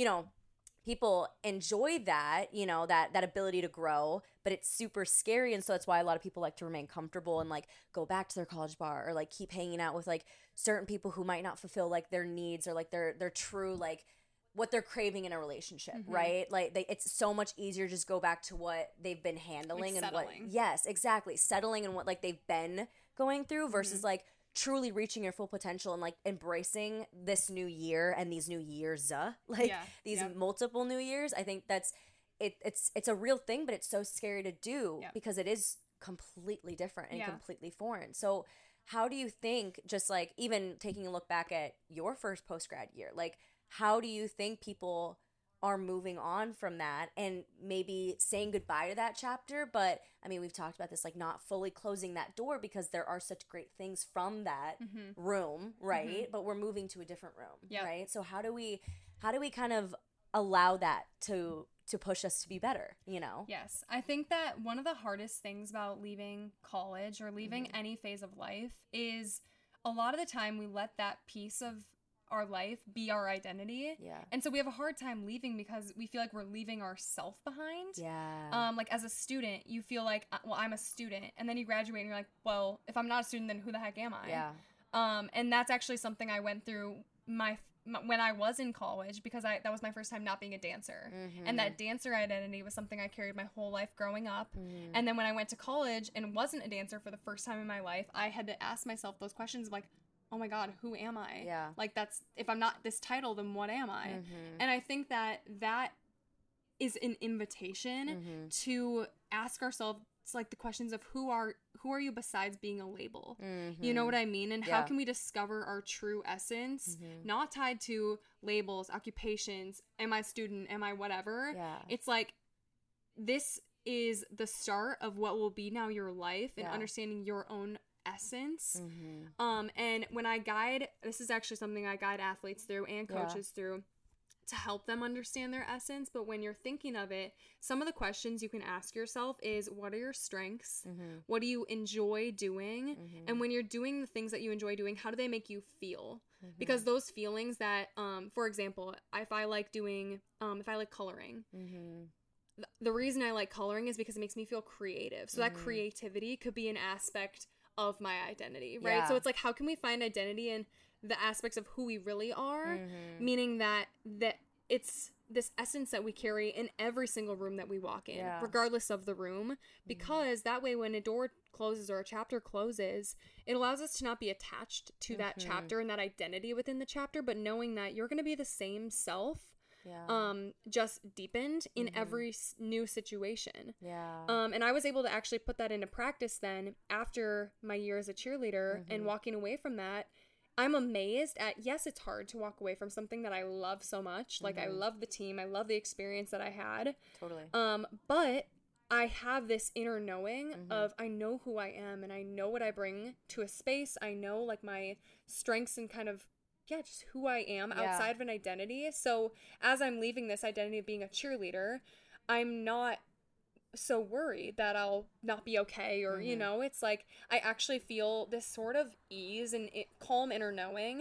enjoy that, you know, that ability to grow, but it's super scary. And so that's why a lot of people like to remain comfortable and like go back to their college bar, or like keep hanging out with like certain people who might not fulfill like their needs, or like their true like what they're craving in a relationship, right? Like it's so much easier to just go back to what they've been handling, like settling. Settling in what like they've been going through, versus like truly reaching your full potential and like embracing this new year and these new years, these multiple new years. I think that's it's a real thing, but it's so scary to do because it is completely different and completely foreign. So how do you think, just like even taking a look back at your first post-grad year, like how do you think people are moving on from that and maybe saying goodbye to that chapter. But I mean, we've talked about this, like not fully closing that door because there are such great things from that room, right? But we're moving to a different room, right? So how do we kind of allow that to push us to be better, you know? Yes. I think that one of the hardest things about leaving college or leaving any phase of life is a lot of the time we let that piece of our life be our identity. Yeah. And so we have a hard time leaving because we feel like we're leaving ourself behind. Yeah. Like as a student, you feel like, well, I'm a student. And then you graduate and you're like, well, if I'm not a student, then who the heck am I? Yeah. And that's actually something I went through when I was in college, because that was my first time not being a dancer. And that dancer identity was something I carried my whole life growing up. And then when I went to college and wasn't a dancer for the first time in my life, I had to ask myself those questions of like, oh my God, who am I? Yeah. Like if I'm not this title, then what am I? And I think that is an invitation to ask ourselves like the questions of who are you besides being a label? You know what I mean? And how can we discover our true essence, not tied to labels, occupations, am I a student, am I whatever? Yeah. It's like, this is the start of what will be now your life and understanding your own essence. And when I guide, this is actually something I guide athletes through and coaches through to help them understand their essence. But when you're thinking of it, some of the questions you can ask yourself is, what are your strengths? What do you enjoy doing? And when you're doing the things that you enjoy doing, how do they make you feel? Because those feelings that, for example, if I like coloring, the reason I like coloring is because it makes me feel creative. So that creativity could be an aspect of my identity, right? Yeah. So it's like, how can we find identity in the aspects of who we really are, meaning that it's this essence that we carry in every single room that we walk in, regardless of the room, because that way when a door closes or a chapter closes, it allows us to not be attached to that chapter and that identity within the chapter, but knowing that you're going to be the same self, just deepened in every new situation. And I was able to actually put that into practice then after my year as a cheerleader and walking away from that. I'm amazed at, yes, it's hard to walk away from something that I love so much. Like, I love the team. I love the experience that I had. Totally. But I have this inner knowing of, I know who I am and I know what I bring to a space. I know, like, my strengths and kind of, just who I am outside of an identity. So as I'm leaving this identity of being a cheerleader, I'm not so worried that I'll not be okay, or you know, it's like I actually feel this sort of ease and calm inner knowing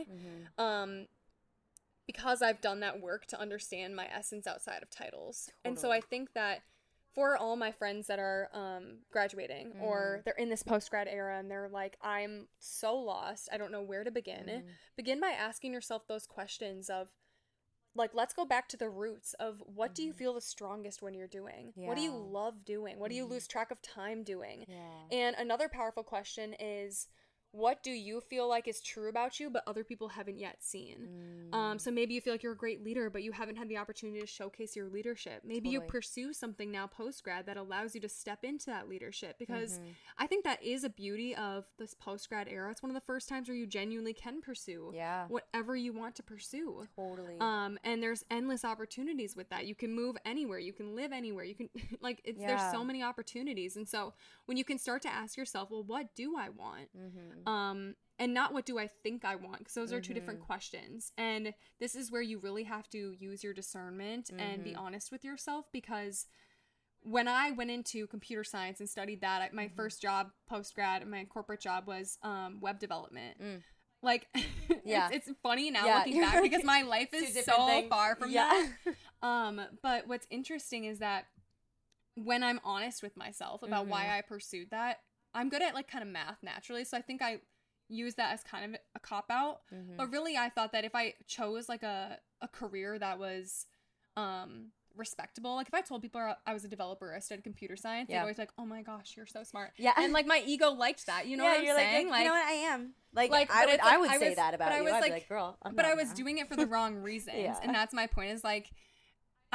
because I've done that work to understand my essence outside of titles. And so I think that for all my friends that are graduating or they're in this post-grad era and they're like, I'm so lost, I don't know where to begin, begin by asking yourself those questions of, like, let's go back to the roots of, what do you feel the strongest when you're doing? What do you love doing? What do you lose track of time doing? And another powerful question is, what do you feel like is true about you but other people haven't yet seen? So maybe you feel like you're a great leader but you haven't had the opportunity to showcase your leadership. Maybe you pursue something now post-grad that allows you to step into that leadership, because I think that is a beauty of this post-grad era. It's one of the first times where you genuinely can pursue whatever you want to pursue. Totally. And there's endless opportunities with that. You can move anywhere. You can live anywhere. You can, like, there's so many opportunities. And so when you can start to ask yourself, well, what do I want? And not what do I think I want, because those are two different questions. And this is where you really have to use your discernment and be honest with yourself, because when I went into computer science and studied that, my first job post-grad, my corporate job was web development. Like, it's funny now looking back because my life is so far from that. But what's interesting is that when I'm honest with myself about why I pursued that, I'm good at, like, kind of math naturally. So I think I use that as kind of a cop-out. But really, I thought that if I chose, like, a career that was respectable, like, if I told people I was a developer, I studied computer science, they'd always be like, oh my gosh, you're so smart. And, like, my ego liked that. You know what I'm saying? Like, you know what, I am. Like I would say that about you. I'd be like, girl, I'm but I was doing it for the wrong reasons. And that's my point, is, like,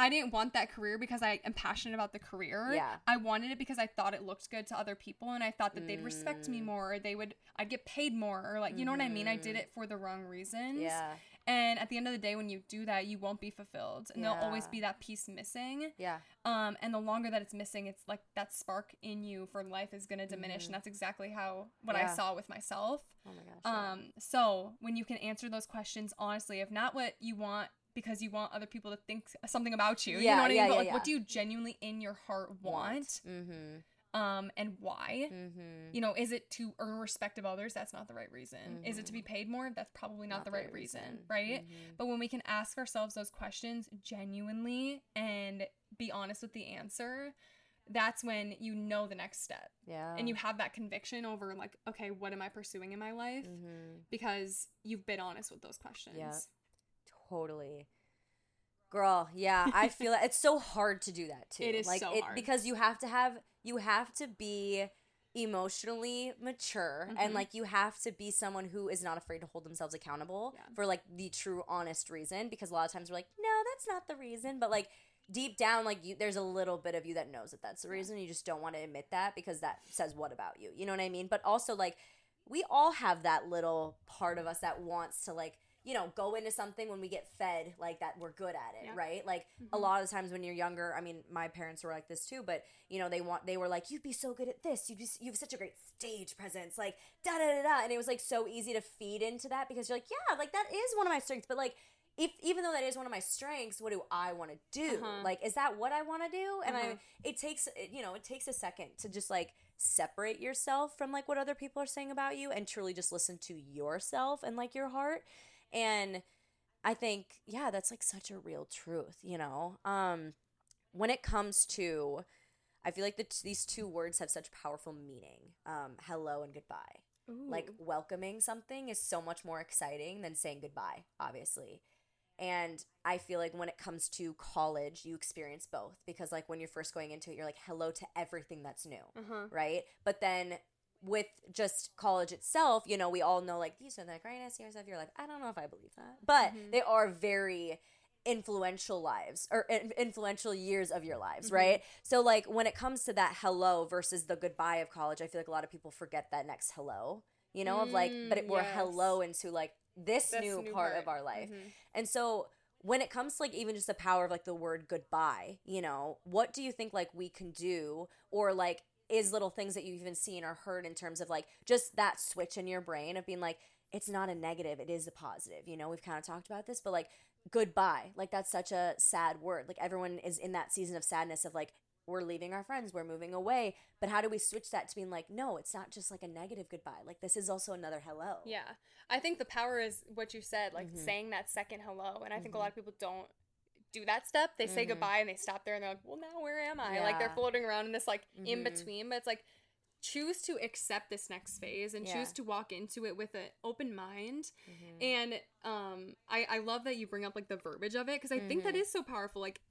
I didn't want that career because I am passionate about the career. Yeah. I wanted it because I thought it looked good to other people, and I thought that they'd respect me more, or I'd get paid more, or like, you know what I mean? I did it for the wrong reasons. Yeah. And at the end of the day, when you do that, you won't be fulfilled, and there'll always be that piece missing. Yeah. And the longer that it's missing, it's like that spark in you for life is going to diminish, and that's exactly what I saw with myself. Oh my gosh. Yeah. So when you can answer those questions honestly, if not what you want because you want other people to think something about you, you know what I mean? But like, what do you genuinely in your heart want? And why? You know, is it to earn respect of others? That's not the right reason. Is it to be paid more? That's probably not the right reason, right? But when we can ask ourselves those questions genuinely and be honest with the answer, that's when you know the next step. Yeah. And you have that conviction over like, okay, what am I pursuing in my life? Because you've been honest with those questions. Yeah. Totally. Girl, yeah, I feel it's so hard to do that too. It is like, so hard. Because you have to be emotionally mature and like you have to be someone who is not afraid to hold themselves accountable for like the true honest reason, because a lot of times we're like, no, that's not the reason, but like deep down, like there's a little bit of you that knows that that's the reason. You just don't want to admit that because that says what about you? You know what I mean? But also like we all have that little part of us that wants to like, you know, go into something when we get fed like that we're good at it, right? Like a lot of the times when you're younger, I mean, my parents were like this too, but you know, they were like, you'd be so good at this. You have such a great stage presence, like da da da da. And it was like so easy to feed into that because you're like, yeah, like that is one of my strengths. But like, even though that is one of my strengths, what do I want to do? Like, is that what I want to do? And it takes a second to just like separate yourself from like what other people are saying about you and truly just listen to yourself and like your heart. And I think, yeah, that's like such a real truth, you know? When it comes to, I feel like these two words have such powerful meaning. Hello and goodbye. Ooh. Like welcoming something is so much more exciting than saying goodbye, obviously. And I feel like when it comes to college, you experience both because like when you're first going into it, you're like hello to everything that's new, right? But then with just college itself, you know, we all know like these are the greatest years of your life. I don't know if I believe that, but they are very influential lives or influential years of your lives, right? So like when it comes to that hello versus the goodbye of college, I feel like a lot of people forget that next hello, you know, of like, but we're hello into like this new part of our life. And so when it comes to like even just the power of like the word goodbye, you know, what do you think like we can do or like is little things that you've even seen or heard in terms of like just that switch in your brain of being like, it's not a negative, it is a positive. You know, we've kind of talked about this, but like goodbye, like that's such a sad word. Like everyone is in that season of sadness of like, we're leaving our friends, we're moving away. But how do we switch that to being like, no, it's not just like a negative goodbye. Like this is also another hello. Yeah. I think the power is what you said, like saying that second hello. And I think a lot of people don't do that step. They say goodbye and they stop there and they're like, well, now where am I? Like they're floating around in this like in between, but it's like choose to accept this next phase and choose to walk into it with an open mind. And I love that you bring up like the verbiage of it because I think that is so powerful. Like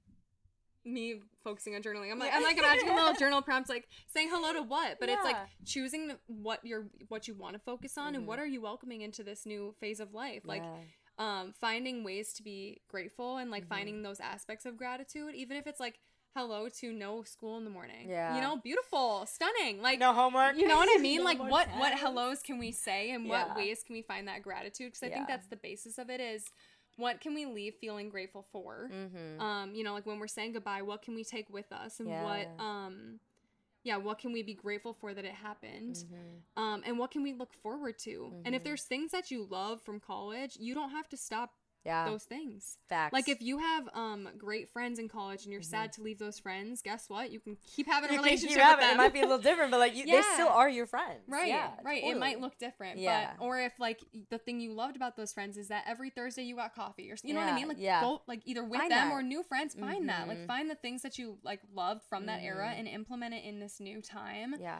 me focusing on journaling, I'm like imagining little journal prompts like saying hello to what, but it's like choosing what you want to focus on and what are you welcoming into this new phase of life. Like finding ways to be grateful and like finding those aspects of gratitude, even if it's like hello to no school in the morning. Yeah. You know, beautiful, stunning. Like no homework. You know what I mean? No like what hellos can we say and what ways can we find that gratitude? Because I think that's the basis of it is what can we leave feeling grateful for? You know, like when we're saying goodbye, what can we take with us and what can we be grateful for that it happened? And what can we look forward to? And if there's things that you love from college, you don't have to stop those things. Facts. Like if you have great friends in college and you're sad to leave those friends, guess what? You can keep having a relationship with them. It might be a little different, but like they still are your friends. Right. Yeah, right. Totally. It might look different. Yeah. But or if like the thing you loved about those friends is that every Thursday you got coffee or you know what I mean? Like go like either with find them that. or new friends, find that. Like find the things that you like loved from that era and implement it in this new time. Yeah.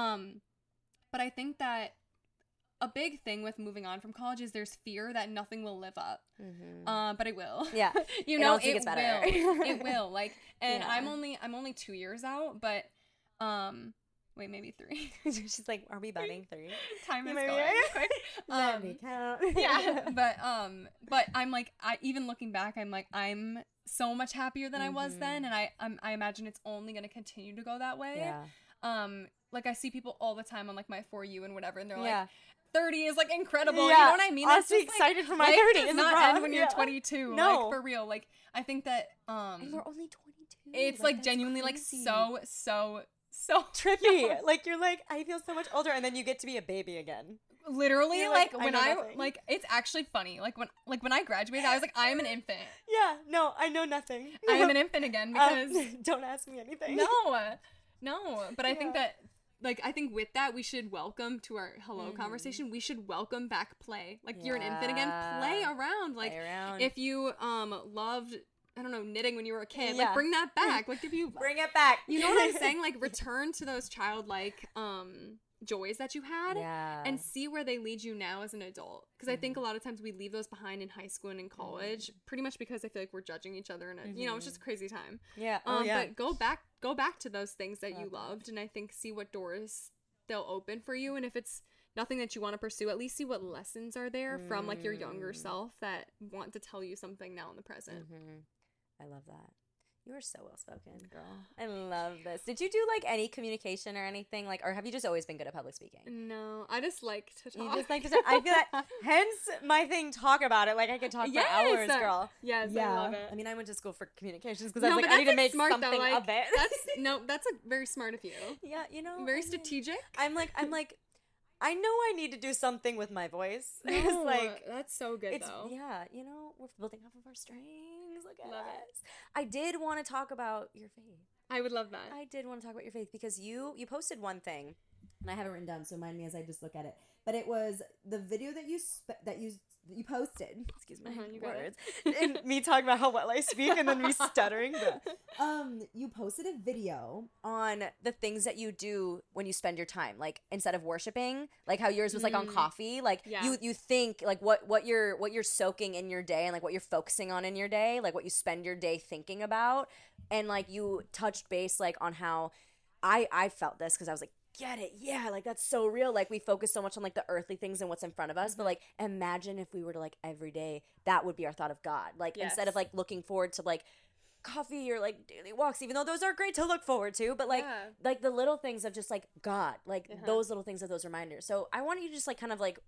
But I think that a big thing with moving on from college is there's fear that nothing will live up. But it will. Yeah. You know, it will. It will. Like, and I'm only 2 years out, but Wait, maybe 3. She's like, are we betting 3? Time is going quick. Let me count. Yeah, but I'm like, even looking back, I'm like, I'm so much happier than I was then, and I imagine it's only gonna continue to go that way. Yeah. Like I see people all the time on like my For You and whatever, and they're Yeah. like, 30 is like incredible. Yeah. You know what I mean? I'll It's be just, excited like, for my life 30. does It's not wrong. end when you're Yeah. 22. No. Like for real. Like I think that And we're only 22. it's like genuinely crazy. like so trippy. young. Like you're like, I feel so much older, and then you get to be a baby again. Literally, You're like, like, I when know I nothing. like, it's actually funny. Like when I graduated, I was like, I am an infant. Yeah, no, I know nothing. I am an infant again because don't ask me anything. no. But I think that, like, I think with that, we should welcome to our hello conversation. We should welcome back play. Like, you're an infant again. Play around. Like, if you loved, I don't know, knitting when you were a kid, like, bring that back. Like, if you bring it back, you know what I'm saying? Like, return to those childlike joys that you had and see where they lead you now as an adult, because I think a lot of times we leave those behind in high school and in college, pretty much because I feel like we're judging each other, and you know, it's just a crazy time. But go back to those things that you loved, and I think see what doors they'll open for you, and if it's nothing that you want to pursue, at least see what lessons are there from like your younger self that want to tell you something now in the present. I love that. You are so well spoken, girl. I love this. Did you do like any communication or anything, like, or have you just always been good at public speaking? No, I just like to talk. You just like to talk. I feel that. Hence my thing. Talk about it. Like I could talk for hours, girl. Yes, yeah. I love it. I mean, I went to school for communications because I was like, I need to make smart, something though. Like, of it. That's a very smart of you. Yeah, you know, very strategic. I'm like. I know I need to do something with my voice. No, it's like that's so good though. Yeah, you know, we're building off of our strings. Look at love us. it. I did want to talk about your faith. I would love that. I did want to talk about your faith because you posted one thing, and I have it written down, so mind me as I just look at it. But it was the video that you posted. Excuse my words. And me talking about how well I speak, and then me stuttering. But, you posted a video on the things that you do when you spend your time, like instead of worshiping, like how yours was like on coffee. Like you think like what you're soaking in your day, and like what you're focusing on in your day, like what you spend your day thinking about, and like you touched base like on how I felt this because I was like, get it, yeah, like that's so real. Like we focus so much on like the earthly things and what's in front of us, but like imagine if we were to like every day that would be our thought of God, like instead of like looking forward to like coffee or like daily walks, even though those are great to look forward to, but like like the little things of just like God, like those little things are those reminders. So I want you to just like kind of like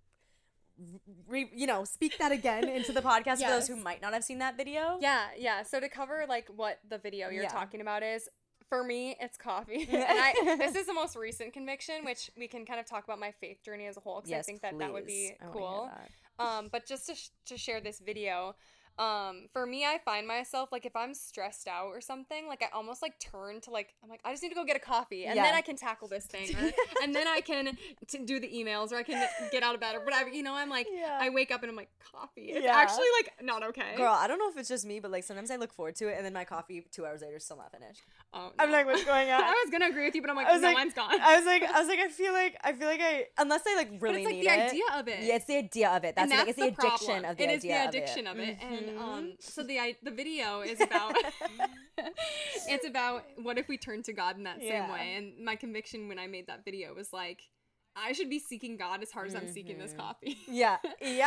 speak that again into the podcast for those who might not have seen that video. So to cover like what the video you're talking about is, for me, it's coffee. And this is the most recent conviction, which we can kind of talk about my faith journey as a whole, because I think that would be cool. But just to share this video, for me, I find myself, like, if I'm stressed out or something, like, I almost, like, turn to, like, I'm like, I just need to go get a coffee, and then I can tackle this thing, and then I can do the emails, or I can get out of bed, or whatever, you know, I'm like, I wake up, and I'm like, coffee. It's actually, like, not okay. Girl, I don't know if it's just me, but, like, sometimes I look forward to it, and then my coffee 2 hours later is still not finished. Oh, no. I'm like, what's going on? I was gonna agree with you, but I'm like, no, mine's gone. I was like, I feel like unless I, like, really need it. It's, like, the idea of it. Yeah, it's the idea of it. That's the it's the addiction of the idea of it. It is the addiction of it. And, so the video is about it's about what if we turn to God in that same way. And my conviction when I made that video was like, I should be seeking God as hard as I'm seeking this coffee. Yeah.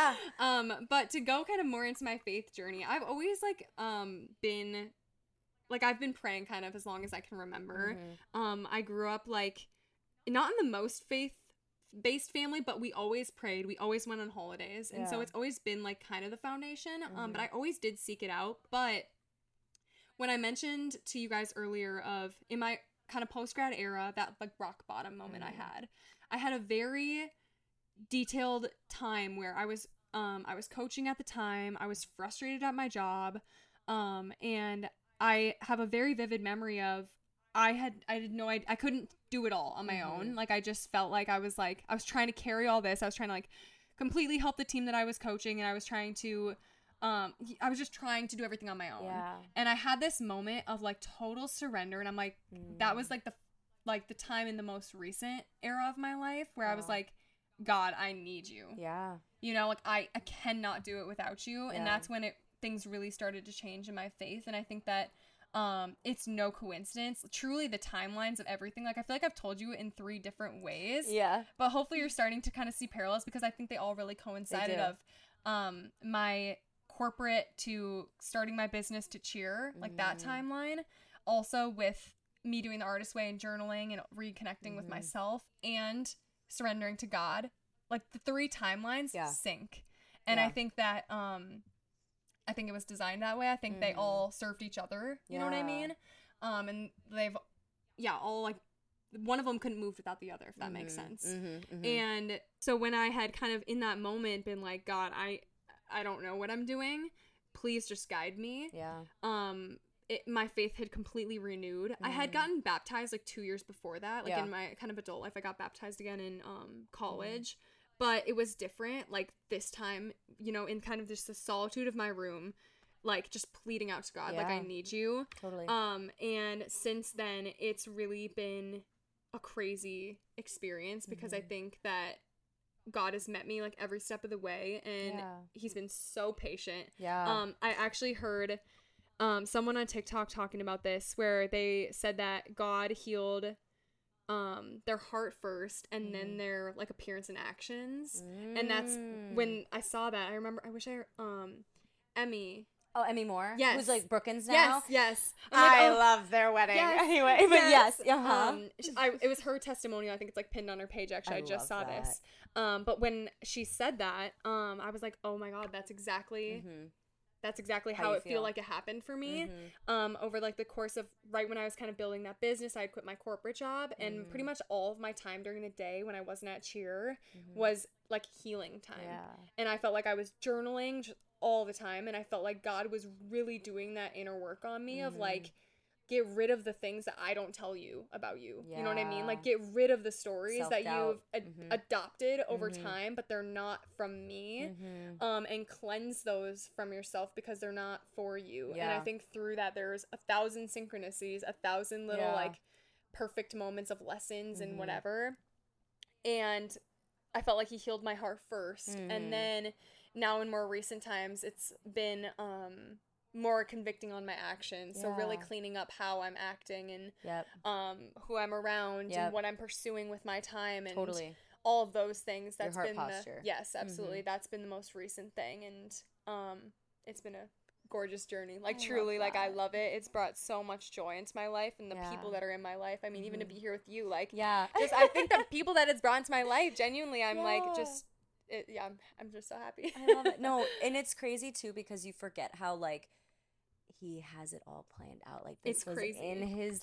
But to go kind of more into my faith journey, I've always like been like, I've been praying kind of as long as I can remember. I grew up like not in the most faith-based family, but we always prayed. We always went on holidays. And so it's always been like kind of the foundation. But I always did seek it out. But when I mentioned to you guys earlier of in my kind of post-grad era, that like rock bottom moment I had a very detailed time where I was coaching at the time. I was frustrated at my job. And I have a very vivid memory of I couldn't do it all on my own. Like, I just felt like I was trying to carry all this. I was trying to like completely help the team that I was coaching, and I was trying to, I was just trying to do everything on my own. Yeah. And I had this moment of like total surrender, and I'm like, that was like the time in the most recent era of my life where I was like, God, I need you. Yeah. You know, like I cannot do it without you. And that's when things really started to change in my faith. And I think that It's no coincidence. Truly, the timelines of everything. Like, I feel like I've told you in 3 different ways. Yeah. But hopefully you're starting to kind of see parallels, because I think they all really coincided of my corporate to starting my business to cheer, like that timeline. Also with me doing the artist way and journaling and reconnecting with myself and surrendering to God. Like, the 3 timelines sync. And I think that I think it was designed that way. I think they all served each other. You know what I mean? And they've all, like, one of them couldn't move without the other, if that makes sense. And so when I had kind of in that moment been like, God, I don't know what I'm doing. Please just guide me. Yeah. My faith had completely renewed. I had gotten baptized like 2 years before that. Like in my kind of adult life, I got baptized again in college. But it was different, like, this time, you know, in kind of just the solitude of my room, like, just pleading out to God, like, I need you. Totally. And since then, it's really been a crazy experience, because I think that God has met me, like, every step of the way, and he's been so patient. Yeah. I actually heard someone on TikTok talking about this, where they said that God healed their heart first, and then their, like, appearance and actions. And that's when I saw that. I remember, I wish Emmy. Oh, Emmy Moore? Yes. Who's, like, Brookins now? Yes. I love their wedding. Yes, anyway, but yes. It was her testimonial. I think it's, like, pinned on her page, actually. I just saw this. But when she said that, I was like, oh my God, that's exactly... That's exactly how it feel like it happened for me. Over, like, the course of right when I was kind of building that business, I had quit my corporate job, and pretty much all of my time during the day when I wasn't at cheer was, like, healing time. And I felt like I was journaling just all the time, and I felt like God was really doing that inner work on me of, like, get rid of the things that I don't tell you about you. You know what I mean? Like, get rid of the stories that you've adopted over time, but they're not from me. And cleanse those from yourself, because they're not for you. And I think through that, there's 1,000 synchronicities, 1,000 little, like, perfect moments of lessons and whatever. And I felt like he healed my heart first. And then now in more recent times, it's been more convicting on my actions. So really cleaning up how I'm acting and who I'm around and what I'm pursuing with my time and all of those things. That's your heart been posture. Yes, absolutely. That's been the most recent thing, and it's been a gorgeous journey. Like, truly, like, I love it. It's brought so much joy into my life and the people that are in my life. I mean, even to be here with you, like, just I think the people that it's brought into my life, genuinely, I'm like, just I'm just so happy. I love it. No, and it's crazy too, because you forget how, like, he has it all planned out. Like, this was crazy. in his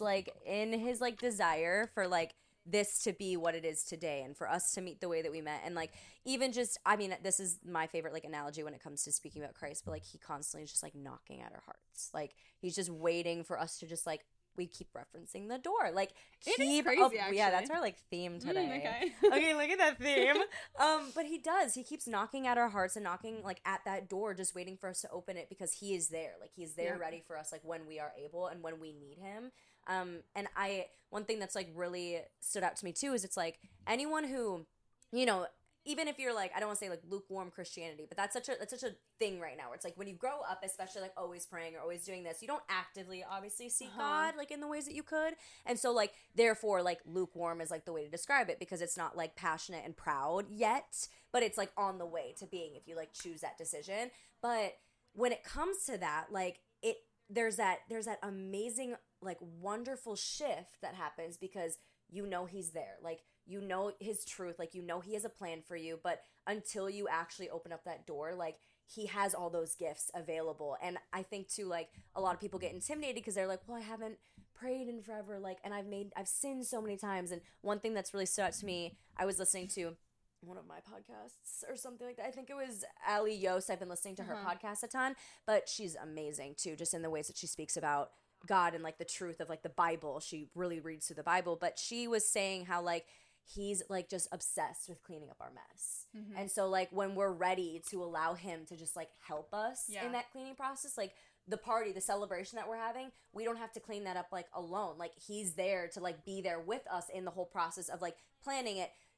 desire for, like, this to be what it is today, and for us to meet the way that we met. And, like, even just, I mean, this is my favorite, like, analogy when it comes to speaking about Christ, but, like, he constantly is just, like, knocking at our hearts. Like, he's just waiting for us to just, like, we keep referencing the door. Like, keep crazy, actually. Yeah, that's our, like, theme today. Okay. Okay, look at that theme. But he does. He keeps knocking at our hearts and knocking, like, at that door, just waiting for us to open it, because he is there. Like, he's there ready for us, like, when we are able and when we need him. And one thing that's, like, really stood out to me too is it's like anyone who, you know, even if you're, like, I don't want to say, like, lukewarm Christianity, but that's such a thing right now where it's like when you grow up, especially, like, always praying or always doing this, you don't actively obviously seek God, like, in the ways that you could. And so, like, therefore, like, lukewarm is, like, the way to describe it, because it's not, like, passionate and proud yet, but it's, like, on the way to being if you, like, choose that decision. But when it comes to that, like, there's that amazing, like, wonderful shift that happens, because you know he's there. Like, you know his truth. Like, you know he has a plan for you. But until you actually open up that door, like, he has all those gifts available. And I think, too, like, a lot of people get intimidated because they're like, well, I haven't prayed in forever. Like, and I've sinned so many times. And one thing that's really stood out to me, I was listening to one of my podcasts or something like that. I think it was Ali Yost. I've been listening to her podcast a ton, but she's amazing too, just in the ways that she speaks about God and, like, the truth of, like, the Bible. She really reads through the Bible, but she was saying how, like, he's, like, just obsessed with cleaning up our mess. And so, like, when we're ready to allow him to just, like, help us in that cleaning process, like, the party, the celebration that we're having, we don't have to clean that up, like, alone. Like, he's there to, like, be there with us in the whole process of, like, planning it.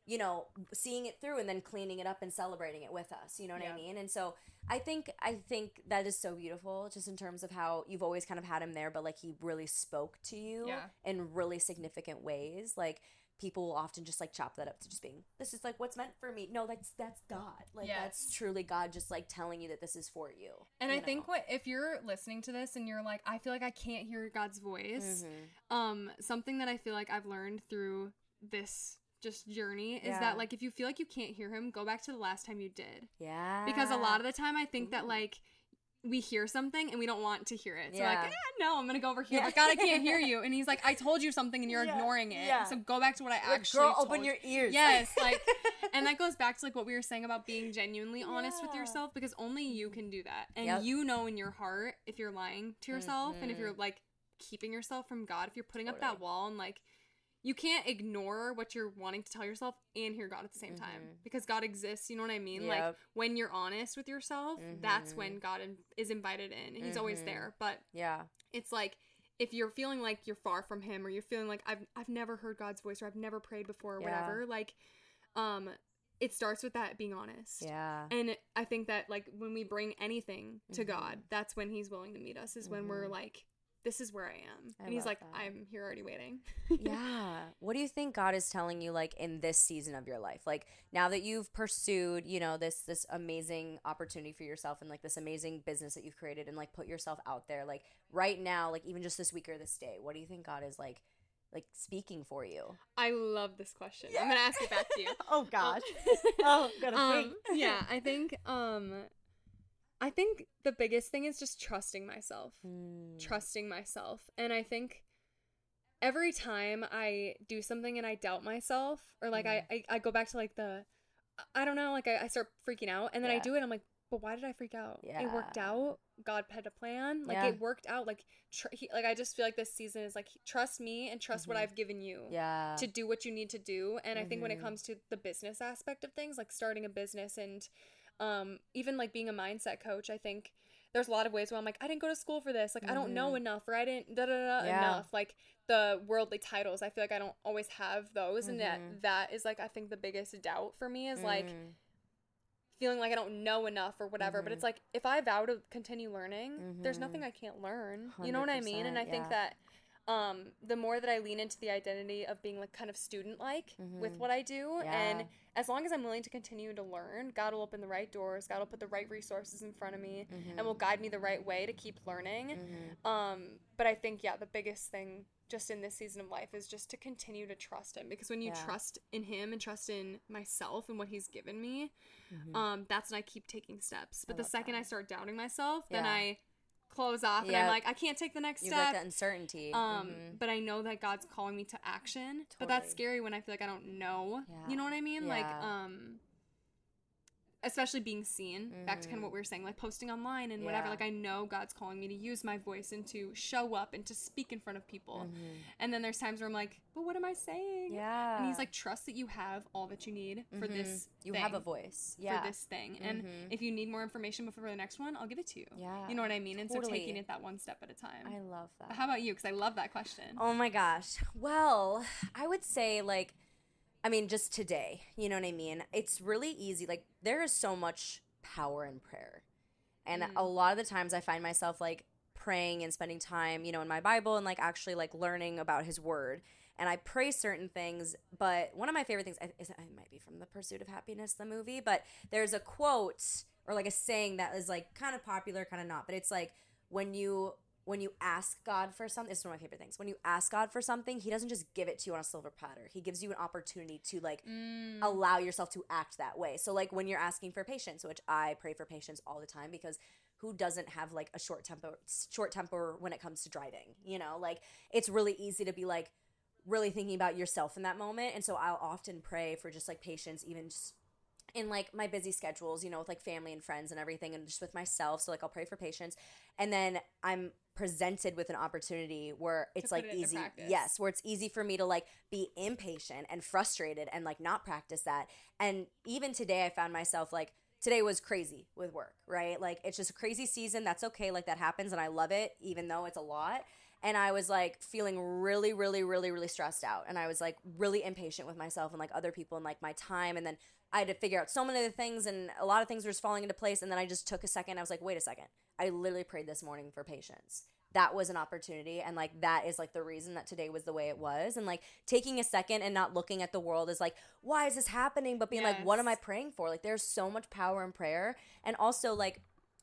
seeing it through and then cleaning it up and celebrating it with us. You know what I mean? And so I think that is so beautiful, just in terms of how you've always kind of had him there, but like he really spoke to you in really significant ways. Like people will often just like chop that up to just being, this is like what's meant for me. No, that's God. Like that's truly God just like telling you that this is for you. And I think if you're listening to this and you're like, I feel like I can't hear God's voice, something that I feel like I've learned through this just journey is that like if you feel like you can't hear him, go back to the last time you did. Yeah. Because a lot of the time I think that like we hear something and we don't want to hear it. So like, no, I'm gonna go over here. But God, I can't hear you. And he's like, I told you something and you're ignoring it. So go back to what I actually girl, told open your ears. Yes, like, and that goes back to like what we were saying about being genuinely honest with yourself, because only you can do that. And you know in your heart if you're lying to yourself and if you're like keeping yourself from God, if you're putting up that wall and like you can't ignore what you're wanting to tell yourself and hear God at the same time, because God exists. You know what I mean? Like when you're honest with yourself, that's when God is invited in, and he's always there. But it's like if you're feeling like you're far from him, or you're feeling like I've never heard God's voice, or I've never prayed before, or whatever, like it starts with that being honest. And I think that like when we bring anything to God, that's when he's willing to meet us, is when we're like, this is where I am. And he's like, I'm here already waiting. What do you think God is telling you, like, in this season of your life? Like, now that you've pursued, this amazing opportunity for yourself and, like, this amazing business that you've created and, like, put yourself out there, like, right now, like, even just this week or this day, what do you think God is, like speaking for you? I love this question. I'm going to ask it back to you. Oh, gosh. Gotta think. I think the biggest thing is just trusting myself. And I think every time I do something and I doubt myself, or like I go back to like I don't know, like I start freaking out, and then I do it. I'm like, but why did I freak out? It worked out. God had a plan. Like it worked out. Like I just feel like this season is like, trust me and trust what I've given you to do what you need to do. And I think when it comes to the business aspect of things, like starting a business and even like being a mindset coach, I think there's a lot of ways where I'm like, I didn't go to school for this. Like I don't know enough, or I didn't enough. Like the worldly titles, I feel like I don't always have those. And that is like, I think the biggest doubt for me is like feeling like I don't know enough or whatever. But it's like, if I vow to continue learning, there's nothing I can't learn. You know what I mean? And I think that the more that I lean into the identity of being like kind of student-like with what I do, and as long as I'm willing to continue to learn, God will open the right doors, God will put the right resources in front of me, and will guide me the right way to keep learning. But I think, the biggest thing just in this season of life is just to continue to trust him, because when you trust in him and trust in myself and what he's given me, that's when I keep taking steps. But the second I start doubting myself, then I close off and I'm like, I can't take the next step. Like that uncertainty. But I know that God's calling me to action. But that's scary when I feel like I don't know. You know what I mean? Like especially being seen, back to kind of what we were saying, like posting online and whatever. Like I know God's calling me to use my voice and to show up and to speak in front of people. And then there's times where I'm like, but what am I saying? And he's like, trust that you have all that you need for this You thing, have a voice. for this thing. And if you need more information before the next one, I'll give it to you. You know what I mean? And so taking it that one step at a time. I love that. But how about you? Because I love that question. Oh my gosh. Well, I would say like, I mean, just today, you know what I mean? It's really easy. Like, there is so much power in prayer. And a lot of the times I find myself, like, praying and spending time, in my Bible and, like, actually, like, learning about his word. And I pray certain things, but one of my favorite things, it might be from The Pursuit of Happiness, the movie, but there's a quote or, like, a saying that is, like, kind of popular, kind of not. But it's, like, when you ask God for something, it's one of my favorite things. When you ask God for something, he doesn't just give it to you on a silver platter. He gives you an opportunity to, like, allow yourself to act that way. So, like, when you're asking for patience, which I pray for patience all the time, because who doesn't have, like, a short temper when it comes to driving, Like, it's really easy to be, like, really thinking about yourself in that moment. And so I'll often pray for just, like, patience, even just in, like, my busy schedules, with, like, family and friends and everything, and just with myself. So, like, I'll pray for patience. And then I'm presented with an opportunity where it's, like, easy. Yes, where it's easy for me to, like, be impatient and frustrated and, like, not practice that. And even today I found myself, like, today was crazy with work, right? Like, it's just a crazy season. That's okay. Like, that happens, and I love it, even though it's a lot. and I was like feeling really, really, really, really stressed out. And I was like really impatient with myself and like other people and like my time. And then I had to figure out so many other things, and a lot of things were just falling into place. And then I just took a second. I was like, wait a second. I literally prayed this morning for patience. That was an opportunity, and like that is like the reason that today was the way it was. And like taking a second and not looking at the world as like, why is this happening, but being like, what am I praying for? Like there's so much power in prayer. And also like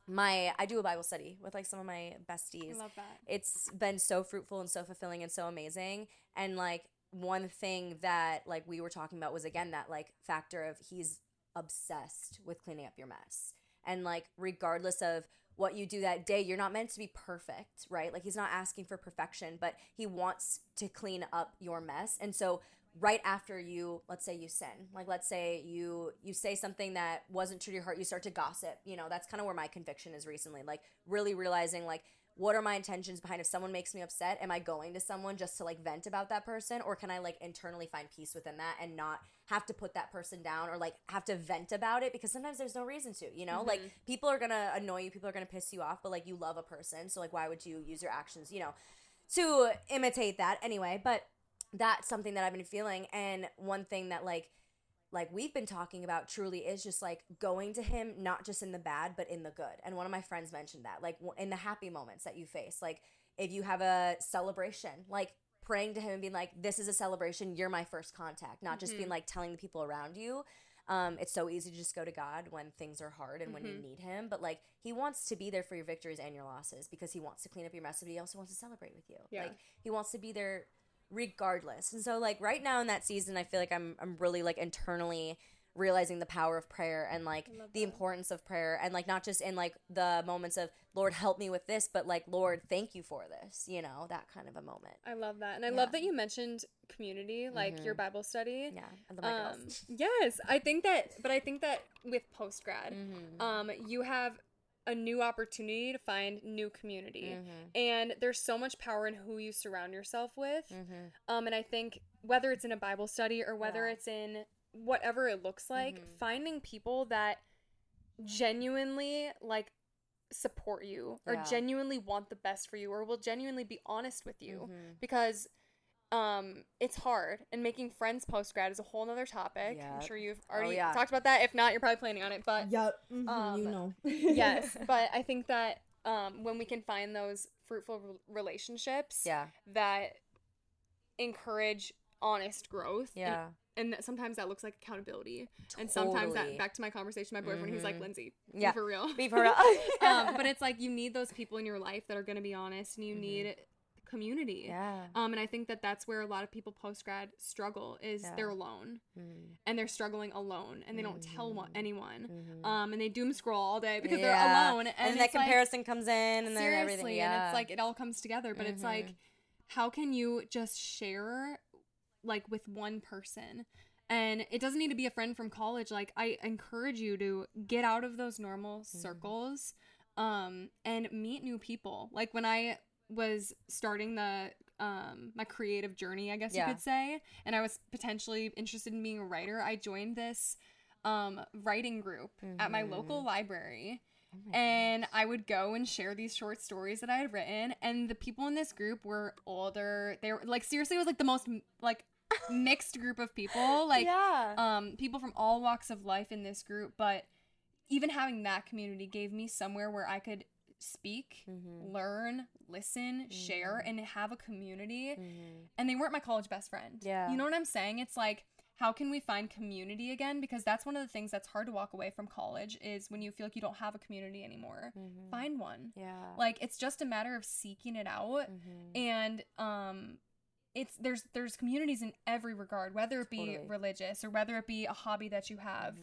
I do a Bible study with like some of my besties. I love that. It's been so fruitful and so fulfilling and so amazing. And like one thing that like we were talking about was again that like factor of he's obsessed with cleaning up your mess. And like regardless of what you do that day, you're not meant to be perfect, right? Like he's not asking for perfection, but he wants to clean up your mess. And so right after you, let's say you sin, like let's say you say something that wasn't true to your heart, you start to gossip. You know, that's kind of where my conviction is recently, like really realizing like, what are my intentions behind if someone makes me upset? Am I going to someone just to like vent about that person? Or can I like internally find peace within that and not have to put that person down or like have to vent about it? Because sometimes there's no reason to, you know, like people are going to annoy you. People are going to piss you off, but like you love a person. So like, why would you use your actions, you know, to imitate that anyway? But that's something that I've been feeling. And one thing that like we've been talking about truly is just like going to him, not just in the bad, but in the good. And one of my friends mentioned that, like in the happy moments that you face, like if you have a celebration, like praying to him and being like, this is a celebration, you're my first contact, not just being like telling the people around you. It's so easy to just go to God when things are hard and when you need him. But like he wants to be there for your victories and your losses because he wants to clean up your mess, but he also wants to celebrate with you. Yeah. Like he wants to be there regardless. And so like right now in that season, I feel like I'm really like internally realizing the power of prayer and like the importance of prayer, and like not just in like the moments of Lord help me with this, but like Lord thank you for this, you know, that kind of a moment. I love that. And I love that you mentioned community, like your Bible study. Yeah, I love my girls. Yes, I think that with postgrad, you have a new opportunity to find new community. And there's so much power in who you surround yourself with. And I think whether it's in a Bible study or whether it's in whatever it looks like, finding people that genuinely like support you or genuinely want the best for you or will genuinely be honest with you, because it's hard, and making friends post-grad is a whole nother topic. I'm sure you've already talked about that. If not, you're probably planning on it, but you know. Yes, but I think that when we can find those fruitful relationships that encourage honest growth, and that sometimes that looks like accountability, and sometimes that, back to my conversation with my boyfriend, he's like, Lindsay, be for real. But it's like you need those people in your life that are going to be honest, and you need community. And I think that that's where a lot of people post-grad struggle is they're alone, and they're struggling alone, and they don't tell anyone, and they doom scroll all day because they're alone, and that comparison comes in, and then everything, and it's like it all comes together, but it's like, how can you just share like with one person? And it doesn't need to be a friend from college. Like I encourage you to get out of those normal circles and meet new people. Like when I was starting the my creative journey, I guess you could say, and I was potentially interested in being a writer, I joined this writing group at my local library. And I would go and share these short stories that I had written, and the people in this group were older. They were like, seriously, it was like the most like mixed group of people, like people from all walks of life in this group. But even having that community gave me somewhere where I could speak, learn, listen, share, and have a community. And they weren't my college best friend. You know what I'm saying? It's like, how can we find community again? Because that's one of the things that's hard to walk away from college, is when you feel like you don't have a community anymore. Find one. Like, it's just a matter of seeking it out. And it's there's communities in every regard, whether it be religious or whether it be a hobby that you have.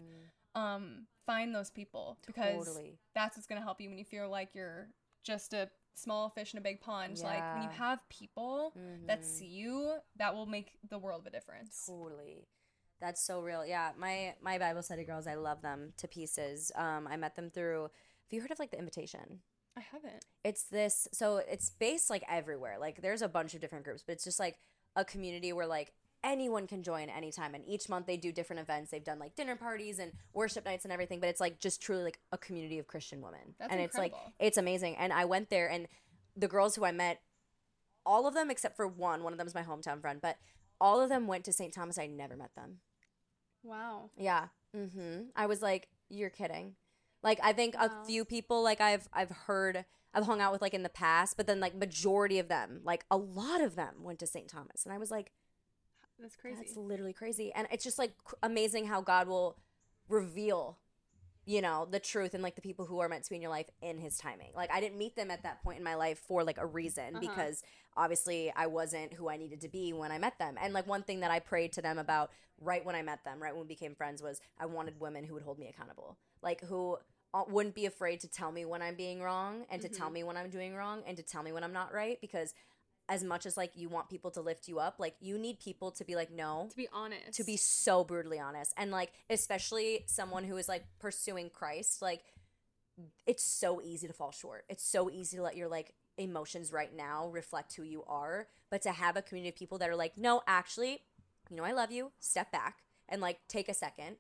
Find those people, because that's what's going to help you when you feel like you're just a small fish in a big pond. Like, when you have people that see you, that will make the world of a difference. That's so real. Yeah, my Bible study girls, I love them to pieces. I met them through, have you heard of like The Invitation? I haven't. It's this, so it's based like everywhere. Like there's a bunch of different groups, but it's just like a community where like anyone can join anytime. And each month they do different events. They've done like dinner parties and worship nights and everything, but it's like just truly like a community of Christian women. That's and incredible. It's like, it's amazing. And I went there, and the girls who I met, all of them except for one of them is my hometown friend, but all of them went to St. Thomas. I never met them. Wow. Yeah. I was like, you're kidding. Like, I think a few people, like, I've hung out with, like, in the past, but then, like, majority of them, like, a lot of them went to St. Thomas. And I was like, that's crazy. That's literally crazy. And it's just, like, amazing how God will reveal, the truth and, like, the people who are meant to be in your life in his timing. Like, I didn't meet them at that point in my life for, like, a reason because obviously I wasn't who I needed to be when I met them. And, like, one thing that I prayed to them about right when I met them, right when we became friends, was I wanted women who would hold me accountable. Like, who wouldn't be afraid to tell me when I'm being wrong and to tell me when I'm doing wrong and to tell me when I'm not right, because as much as, like, you want people to lift you up, like, you need people to be like, no. To be honest. To be so brutally honest. And, like, especially someone who is, like, pursuing Christ, like, it's so easy to fall short. It's so easy to let your, like, emotions right now reflect who you are. But to have a community of people that are like, no, actually, I love you. Step back and, like, take a second.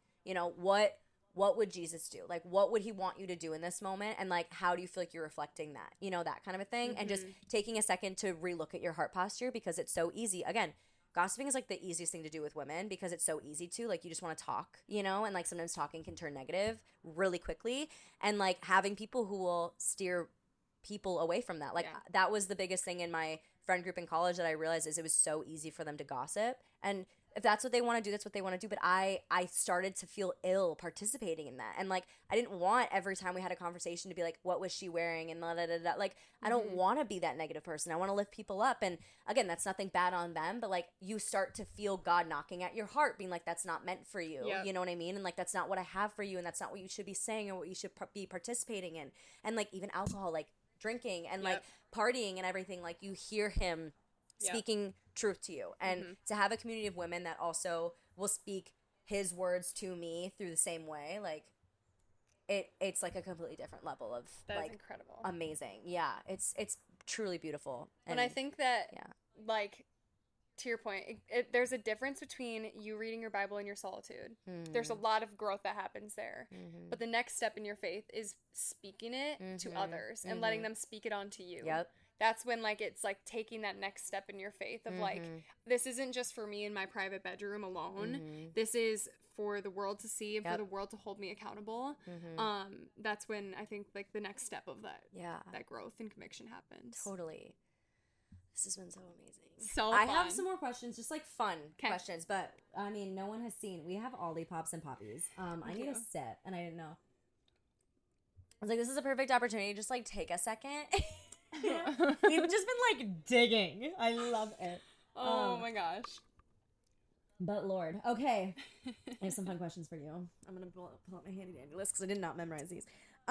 What would Jesus do? Like, what would he want you to do in this moment? And, like, how do you feel like you're reflecting that? That kind of a thing. And just taking a second to relook at your heart posture, because it's so easy. Again, gossiping is, like, the easiest thing to do with women because it's so easy to. Like, you just want to talk, and, like, sometimes talking can turn negative really quickly. And, like, having people who will steer people away from that. Like, that was the biggest thing in my friend group in college that I realized is it was so easy for them to gossip. And if that's what they want to do, that's what they want to do. But I started to feel ill participating in that. And, like, I didn't want every time we had a conversation to be like, what was she wearing? And da, da, da, da. Like, I don't want to be that negative person. I want to lift people up. And, again, that's nothing bad on them. But, like, you start to feel God knocking at your heart, being like, that's not meant for you. Yep. You know what I mean? And, like, that's not what I have for you. And that's not what you should be saying or what you should be participating in. And, like, even alcohol, like, drinking and, like, partying and everything. Like, you hear him speaking truth to you, and to have a community of women that also will speak his words to me through the same way, like, it's like a completely different level of that's like incredible, amazing. It's truly beautiful. And I think that like, to your point, there's a difference between you reading your Bible in your solitude. There's a lot of growth that happens there. But the next step in your faith is speaking it to others and letting them speak it onto you. That's when, like, it's like taking that next step in your faith of like, this isn't just for me in my private bedroom alone. This is for the world to see and for the world to hold me accountable. That's when I think, like, the next step of that growth and conviction happens. Totally. This has been so amazing. So I fun. have some more questions, just like fun questions, but I mean, no one has seen. We have Ollipops and Poppies. I need a sip, and I didn't know. I was like, this is a perfect opportunity to just, like, take a second. We've just been, like, digging. I love it. Oh my gosh. But Lord. Okay. I have some fun questions for you. I'm going to pull up my handy dandy list because I did not memorize these.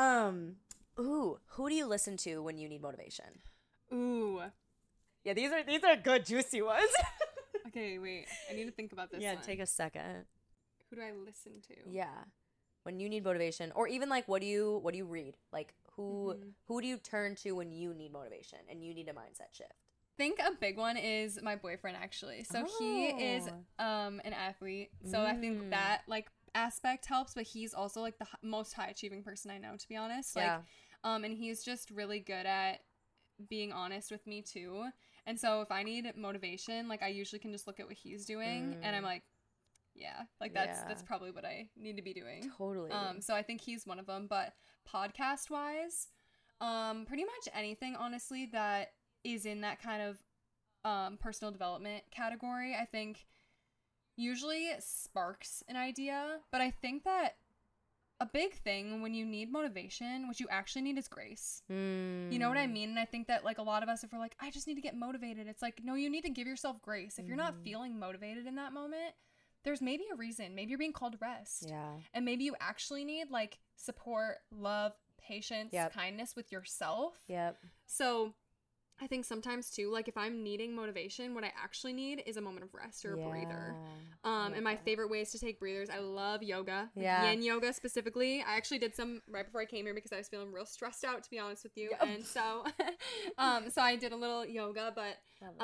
Who do you listen to when you need motivation? Ooh. Yeah, these are good, juicy ones. Okay, wait. I need to think about this. Yeah, one. take a second. Who do I listen to? Yeah. When you need motivation, or even, like, what do you read? Like, who do you turn to when you need motivation and you need a mindset shift? I think a big one is my boyfriend, actually. So he is an athlete. So I think that, like, aspect helps, but he's also, like, the most high achieving person I know, to be honest. Like, and he's just really good at being honest with me too. And so if I need motivation, like, I usually can just look at what he's doing and I'm like, yeah, like, that's probably what I need to be doing. Totally. So I think he's one of them. But podcast wise, pretty much anything, honestly, that is in that kind of personal development category, I think usually sparks an idea. But I think that a big thing when you need motivation, what you actually need is grace. You know what I mean? And I think that, like, a lot of us, if we're like, I just need to get motivated, it's like, no, you need to give yourself grace. If you're not feeling motivated in that moment, there's maybe a reason. Maybe you're being called to rest. Yeah. And maybe you actually need, like, support, love, patience, kindness with yourself. Yep. So I think sometimes too, like, if I'm needing motivation, what I actually need is a moment of rest or a breather. And my favorite ways to take breathers, I love yoga, yin yoga specifically. I actually did some right before I came here because I was feeling real stressed out, to be honest with you. And so, so I did a little yoga, but,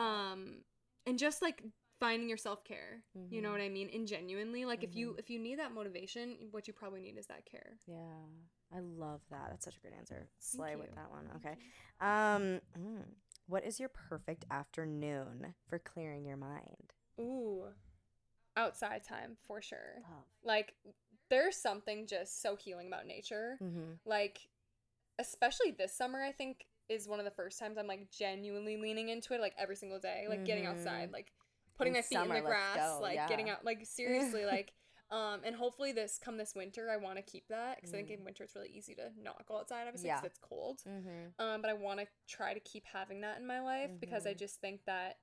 and just, like, finding your self-care, you know what I mean? And genuinely, like, if you need that motivation, what you probably need is that care. Yeah. I love that. That's such a great answer. Slay with that one. Okay. What is your perfect afternoon for clearing your mind? Ooh, outside time for sure. Oh. Like, there's something just so healing about nature. Mm-hmm. Like, especially this summer, I think is one of the first times I'm like genuinely leaning into it, like every single day, like getting outside, like putting my feet in the grass, like getting out, like seriously, like. And hopefully this winter, I want to keep that because I think in winter it's really easy to not go outside, obviously, because it's cold. But I want to try to keep having that in my life because I just think that,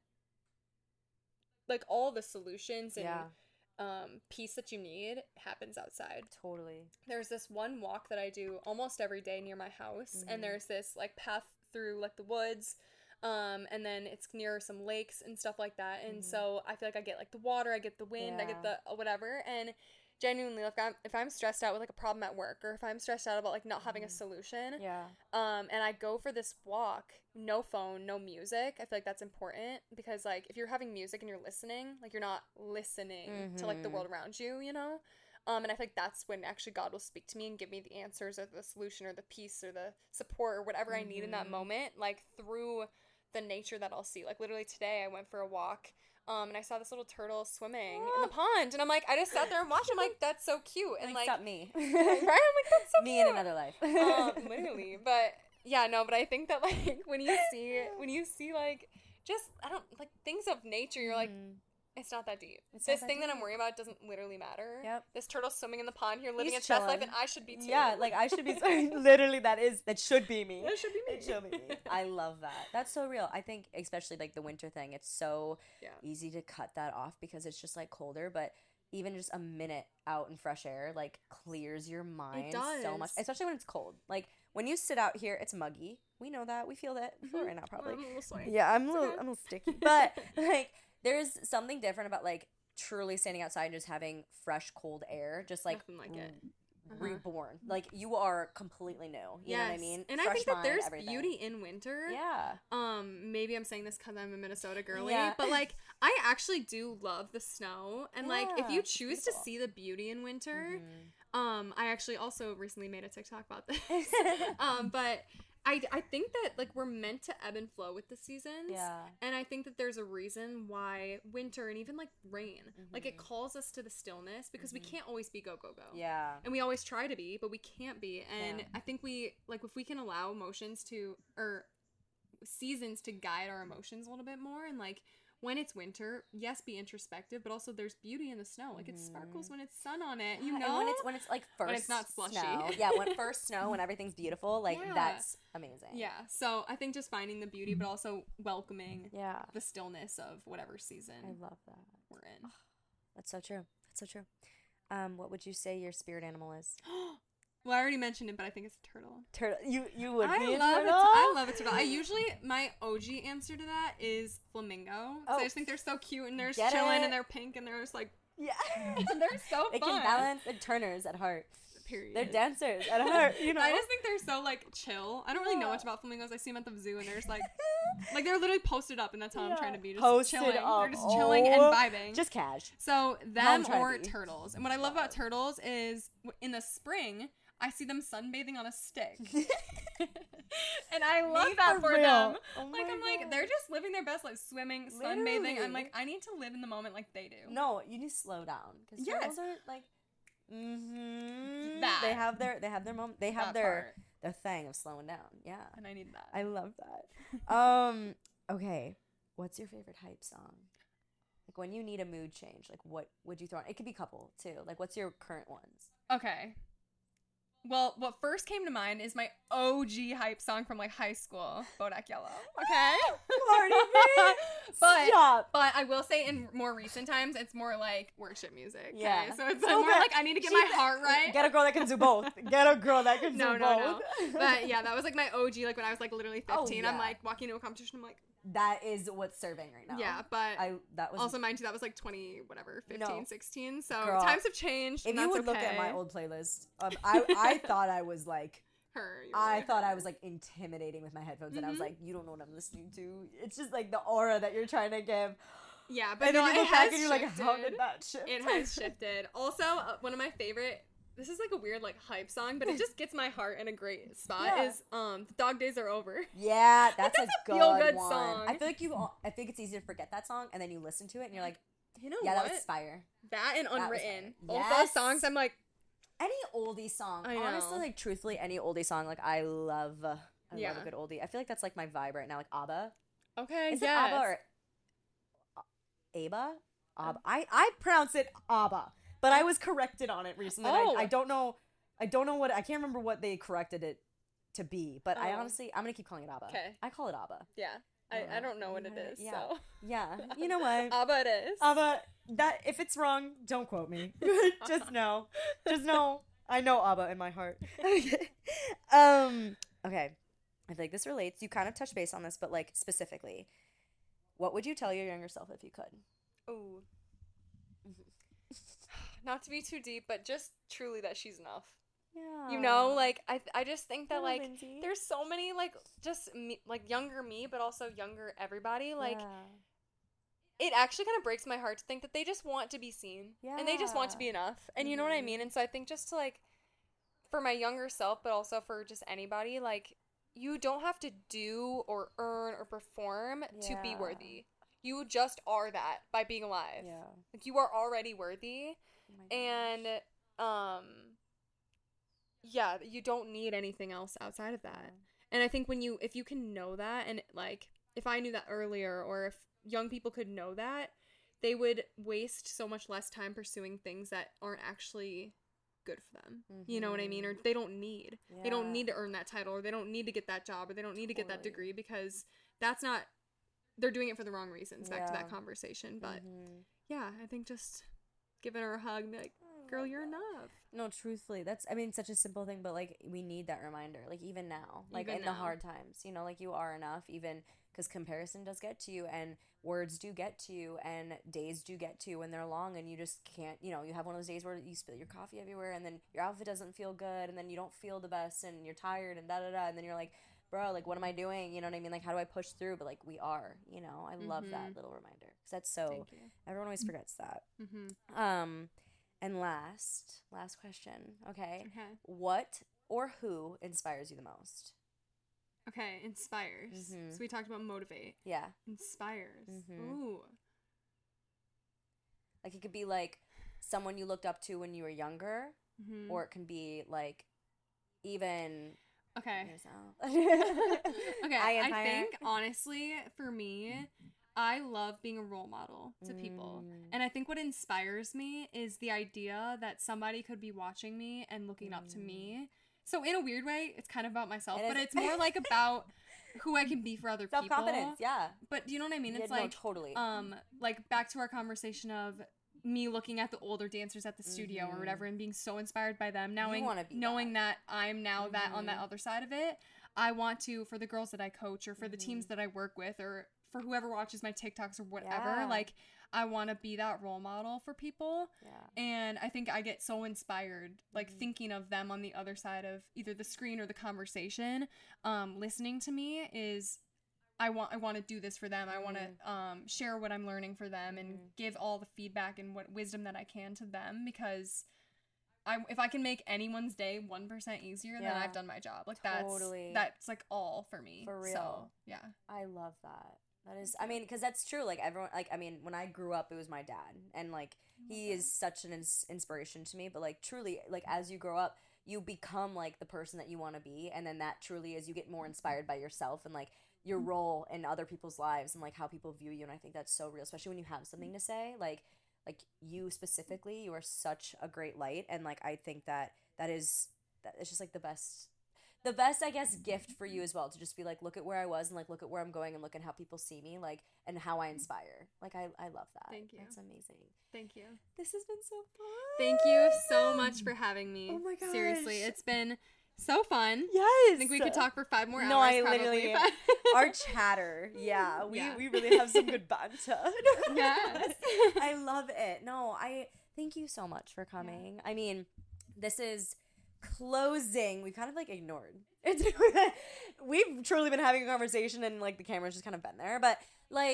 like, all the solutions and peace that you need happens outside. Totally. There's this one walk that I do almost every day near my house, and there's this, like, path through, like, the woods. And then it's near some lakes and stuff like that. And so I feel like I get like the water, I get the wind, I get the whatever. And genuinely, like if I'm stressed out with like a problem at work, or if I'm stressed out about like not having a solution, and I go for this walk, no phone, no music, I feel like that's important because like if you're having music and you're listening, like you're not listening to like the world around you, you know? And I feel like that's when actually God will speak to me and give me the answers or the solution or the peace or the support or whatever I need in that moment, like through the nature that I'll see. Like literally today I went for a walk and I saw this little turtle swimming in the pond and I'm like, I just sat there and watched. I'm like, that's so cute. And like, except me. Right? I'm like, that's so me cute. in another life. Literally. But yeah, no, but I think that like when you see like just, I don't, like things of nature, you're like, it's not that deep. This thing that I'm worrying about doesn't literally matter. Yep. This turtle swimming in the pond here, living He's its best life, chilling. and I should be too. Yeah, like I should be. Literally, that should be me. That should be me. It should be me. I love that. That's so real. I think, especially like the winter thing, it's so easy to cut that off because it's just like colder. But even just a minute out in fresh air, like clears your mind so much. Especially when it's cold. Like when you sit out here, it's muggy. We know that. We feel that. We feel it right now, probably. I'm a little sweaty. Yeah, I'm a little sticky. But like, there's something different about like truly standing outside and just having fresh cold air, just like Nothing like it. Reborn. Like you are completely new. You know what I mean? And fresh I think that mind, there's everything. beauty in winter. Yeah. Maybe I'm saying this because I'm a Minnesota girly, Yeah. but like I actually do love the snow, and like if you choose to see the beauty in winter, I actually also recently made a TikTok about this. But I think that like we're meant to ebb and flow with the seasons. Yeah. And I think that there's a reason why winter and even like rain, like it calls us to the stillness because we can't always be go, go, go. Yeah. And we always try to be, but we can't be. And I think we, like, if we can allow emotions to, or seasons to guide our emotions a little bit more, and like when it's winter, yes, be introspective, but also there's beauty in the snow. Like it sparkles when it's sun on it, you know? And when it's like first when it's not slushy. snow. Yeah, when first snow, when everything's beautiful, like that's amazing. Yeah. So I think just finding the beauty, but also welcoming the stillness of whatever season I love that. we're in. That's so true. That's so true. What would you say your spirit animal is? Well, I already mentioned it, but I think it's a turtle. Turtle. You would be a love turtle? I love a turtle. I usually, my OG answer to that is flamingo. So I just think they're so cute and they're just chilling and they're pink and they're just like, yeah. they're so They fun. can balance. They're turners at heart. Period. They're dancers at heart, you know? I just think they're so, like, chill. I don't really know much about flamingos. I see them at the zoo and they're just like they're literally posted up and that's how I'm trying to be. Just posted chilling. Up. They're just chilling and vibing. Just cash. So them or turtles. And what I love about turtles is in the spring, I see them sunbathing on a stick. And I love that for them. Oh like, I'm like, they're just living their best life, swimming, sunbathing. I'm like, I need to live in the moment like they do. No, you need to slow down. Because turtles are like, that. They have their moment. They have their thing of slowing down. Yeah. And I need that. I love that. Okay. What's your favorite hype song? Like when you need a mood change, like what would you throw on? It could be couple too. Like what's your current ones? Okay. Well, what first came to mind is my OG hype song from like high school, Bodak Yellow. Okay. Cardi B. Stop. But I will say in more recent times, it's more like worship music. Okay? Yeah. So it's like more like I need to get my heart right. Get a girl that can do both. Get a girl that can do both. No. But yeah, that was like my OG, like when I was like literally 15. Oh, yeah. I'm like walking into a competition, I'm like, that is what's serving right now. Yeah, but that was also mind you, that was like 20, whatever, 15, 16. So girl, times have changed. If and you that's would look okay. at my old playlist, I thought I was like I was like intimidating with my headphones, and I was like, you don't know what I'm listening to. It's just like the aura that you're trying to give. Yeah, but and no, then you it look back has and you're like, shifted. how did that shift? It has shifted. Also, one of my favorite this is like a weird like hype song, but it just gets my heart in a great spot. Yeah. Is The Dog Days Are Over. Yeah, that's a good feel-good one. song. I think it's easy to forget that song, and then you listen to it, and you're like, You know yeah, what? that was fire. That and That was Unwritten. fire. Both Yes. those songs, I'm like, Any oldie song, I know. honestly, like truthfully, any oldie song, like I love a good oldie. I feel like that's like my vibe right now, like ABBA. okay, Is yes. it ABBA or ABBA? ABBA. I pronounce it ABBA, but I was corrected on it recently. Oh. I don't know. I can't remember what they corrected it to be, but I'm gonna keep calling it ABBA. Okay. I call it ABBA. Yeah. I don't know what it is, Yeah. so. Yeah. You know what? ABBA it is. ABBA, that if it's wrong, don't quote me. Just know. I know ABBA in my heart. Okay. Okay. I feel like this relates. You kind of touched base on this, but like specifically, what would you tell your younger self if you could? Ooh. Not to be too deep, but just truly that she's enough. Yeah. You know, like I just think that Oh, like Lindsay. there's so many like just me, like younger me, but also younger everybody. Like it actually kind of breaks my heart to think that they just want to be seen, and they just want to be enough. And you know what I mean? And so I think just to like for my younger self, but also for just anybody, like you don't have to do or earn or perform to be Yeah. worthy. You just are that by being alive. Yeah. Like you are already worthy. Oh my And gosh. yeah, you don't need anything else outside of that. And I think if you can know that, and like if I knew that earlier, or if young people could know that, they would waste so much less time pursuing things that aren't actually good for them. You know what I mean? Or they don't need. They don't need to earn that title, or they don't need to get that job, or they don't need to get that degree, because that's not, they're doing it for the wrong reasons. Back to that conversation. But yeah, I think just giving her a hug and be like, girl, you're enough. No, truthfully, that's, I mean, such a simple thing, but like we need that reminder, like even now, like Even in now. the hard times, you know, like you are enough, even because comparison does get to you, and words do get to you, and days do get to you when they're long, and you just can't, you know, you have one of those days where you spill your coffee everywhere, and then your outfit doesn't feel good, and then you don't feel the best, and you're tired, and da-da-da, and then you're like, bro, like what am I doing? You know what I mean? Like how do I push through? But like we are, you know, I love that little reminder, because that's so, Thank you. everyone always forgets that. And last question, okay? What or who inspires you the most? Okay, inspires. So we talked about motivate. Yeah. Inspires. Ooh. Like it could be like someone you looked up to when you were younger, or it can be like even Okay. yourself. Okay, I I admire- think honestly, for me, I love being a role model to people. And I think what inspires me is the idea that somebody could be watching me and looking up to me. So in a weird way, it's kind of about myself, It but is. it's more like about who I can be for other people. Self-confidence, yeah. But do you know what I mean? Yeah, It's no, like totally. like back to our conversation of me looking at the older dancers at the studio or whatever and being so inspired by them, knowing wanna be that I'm now that on that other side of it. I want to, for the girls that I coach or for the teams that I work with or for whoever watches my TikToks or whatever, Yeah. like I want to be that role model for people. Yeah. And I think I get so inspired, like thinking of them on the other side of either the screen or the conversation. Listening to me is, I want to do this for them. I want to share what I'm learning for them and give all the feedback and what wisdom that I can to them, because if I can make anyone's day 1% easier, then I've done my job. Like Totally. that's like all for me. For real. So, yeah. I love that. That is, I mean, because that's true. Like everyone, like I mean, when I grew up, it was my dad, and like he is such an inspiration to me. But like truly, like as you grow up, you become like the person that you want to be, and then that truly is you get more inspired by yourself and like your role in other people's lives and like how people view you. And I think that's so real, especially when you have something to say. Like you specifically, you are such a great light, and like I think that it's just like the best, I guess, gift for you as well, to just be like, look at where I was and like look at where I'm going and look at how people see me, like, and how I inspire. Like I love that. Thank you. That's amazing. Thank you. This has been so fun. Thank you so much for having me. Oh my gosh. Seriously, it's been so fun. Yes. I think we could talk for 5 more hours. No, I probably, literally but- our chatter. Yeah, we Yeah. we really have some good banter. Yes. I love it. No, I thank you so much for coming. I mean, this is closing. We kind of like ignored. We've truly been having a conversation, and like the camera's just kind of been there, but like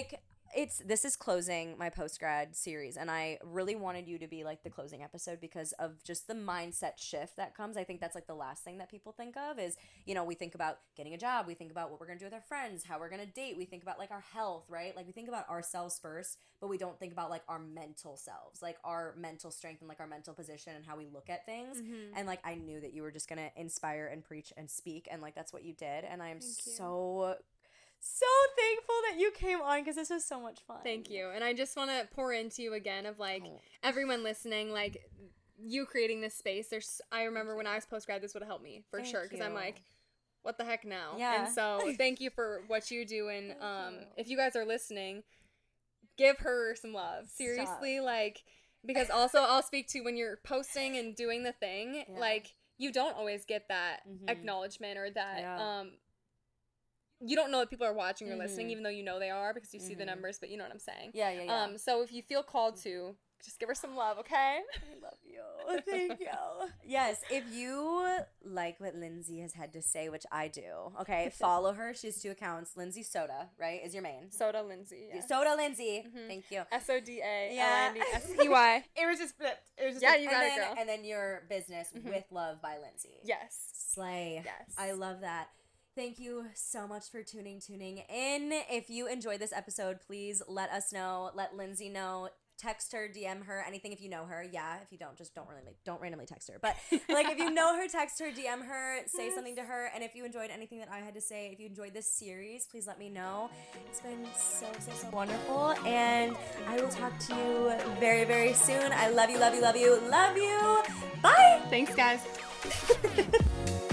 this is closing my post-grad series, and I really wanted you to be like the closing episode because of just the mindset shift that comes. I think that's like the last thing that people think of is, you know, we think about getting a job, we think about what we're gonna do with our friends, how we're gonna date, we think about like our health, right? Like we think about ourselves first, but we don't think about like our mental selves, like our mental strength and like our mental position and how we look at things. And like I knew that you were just gonna inspire and preach and speak, and like that's what you did, and I am so thankful that you came on because this was so much fun. Thank you. And I just want to pour into you again of like everyone listening, like you creating this space. I remember when I was post-grad, this would have helped me for sure because I'm like, what the heck now? Yeah. And so thank you for what you do. And if you guys are listening, give her some love. Seriously, Stop. Like, because also I'll speak to when you're posting and doing the thing, like you don't always get that acknowledgement or that you don't know that people are watching or listening, even though you know they are because you see the numbers, but you know what I'm saying. Yeah. So if you feel called to, just give her some love, okay? I love you. Thank you. Yes, if you like what Lindsay has had to say, which I do, okay, follow her. She has 2 accounts. Lindsay Soda, right, is your main. Soda Lindsay, yeah. Soda Lindsay. Thank you. SODALNDSEY. It was just flipped. It was just you got it, girl. And then your business, With Love by Lindsay. Yes. Slay. Yes. I love that. Thank you so much for tuning in. If you enjoyed this episode, please let us know. Let Lindsay know. Text her, DM her, anything if you know her. Yeah, if you don't, just don't randomly text her. But like if you know her, text her, DM her, say something to her. And if you enjoyed anything that I had to say, if you enjoyed this series, please let me know. It's been so wonderful. And I will talk to you very, very soon. I love you. Bye. Thanks, guys.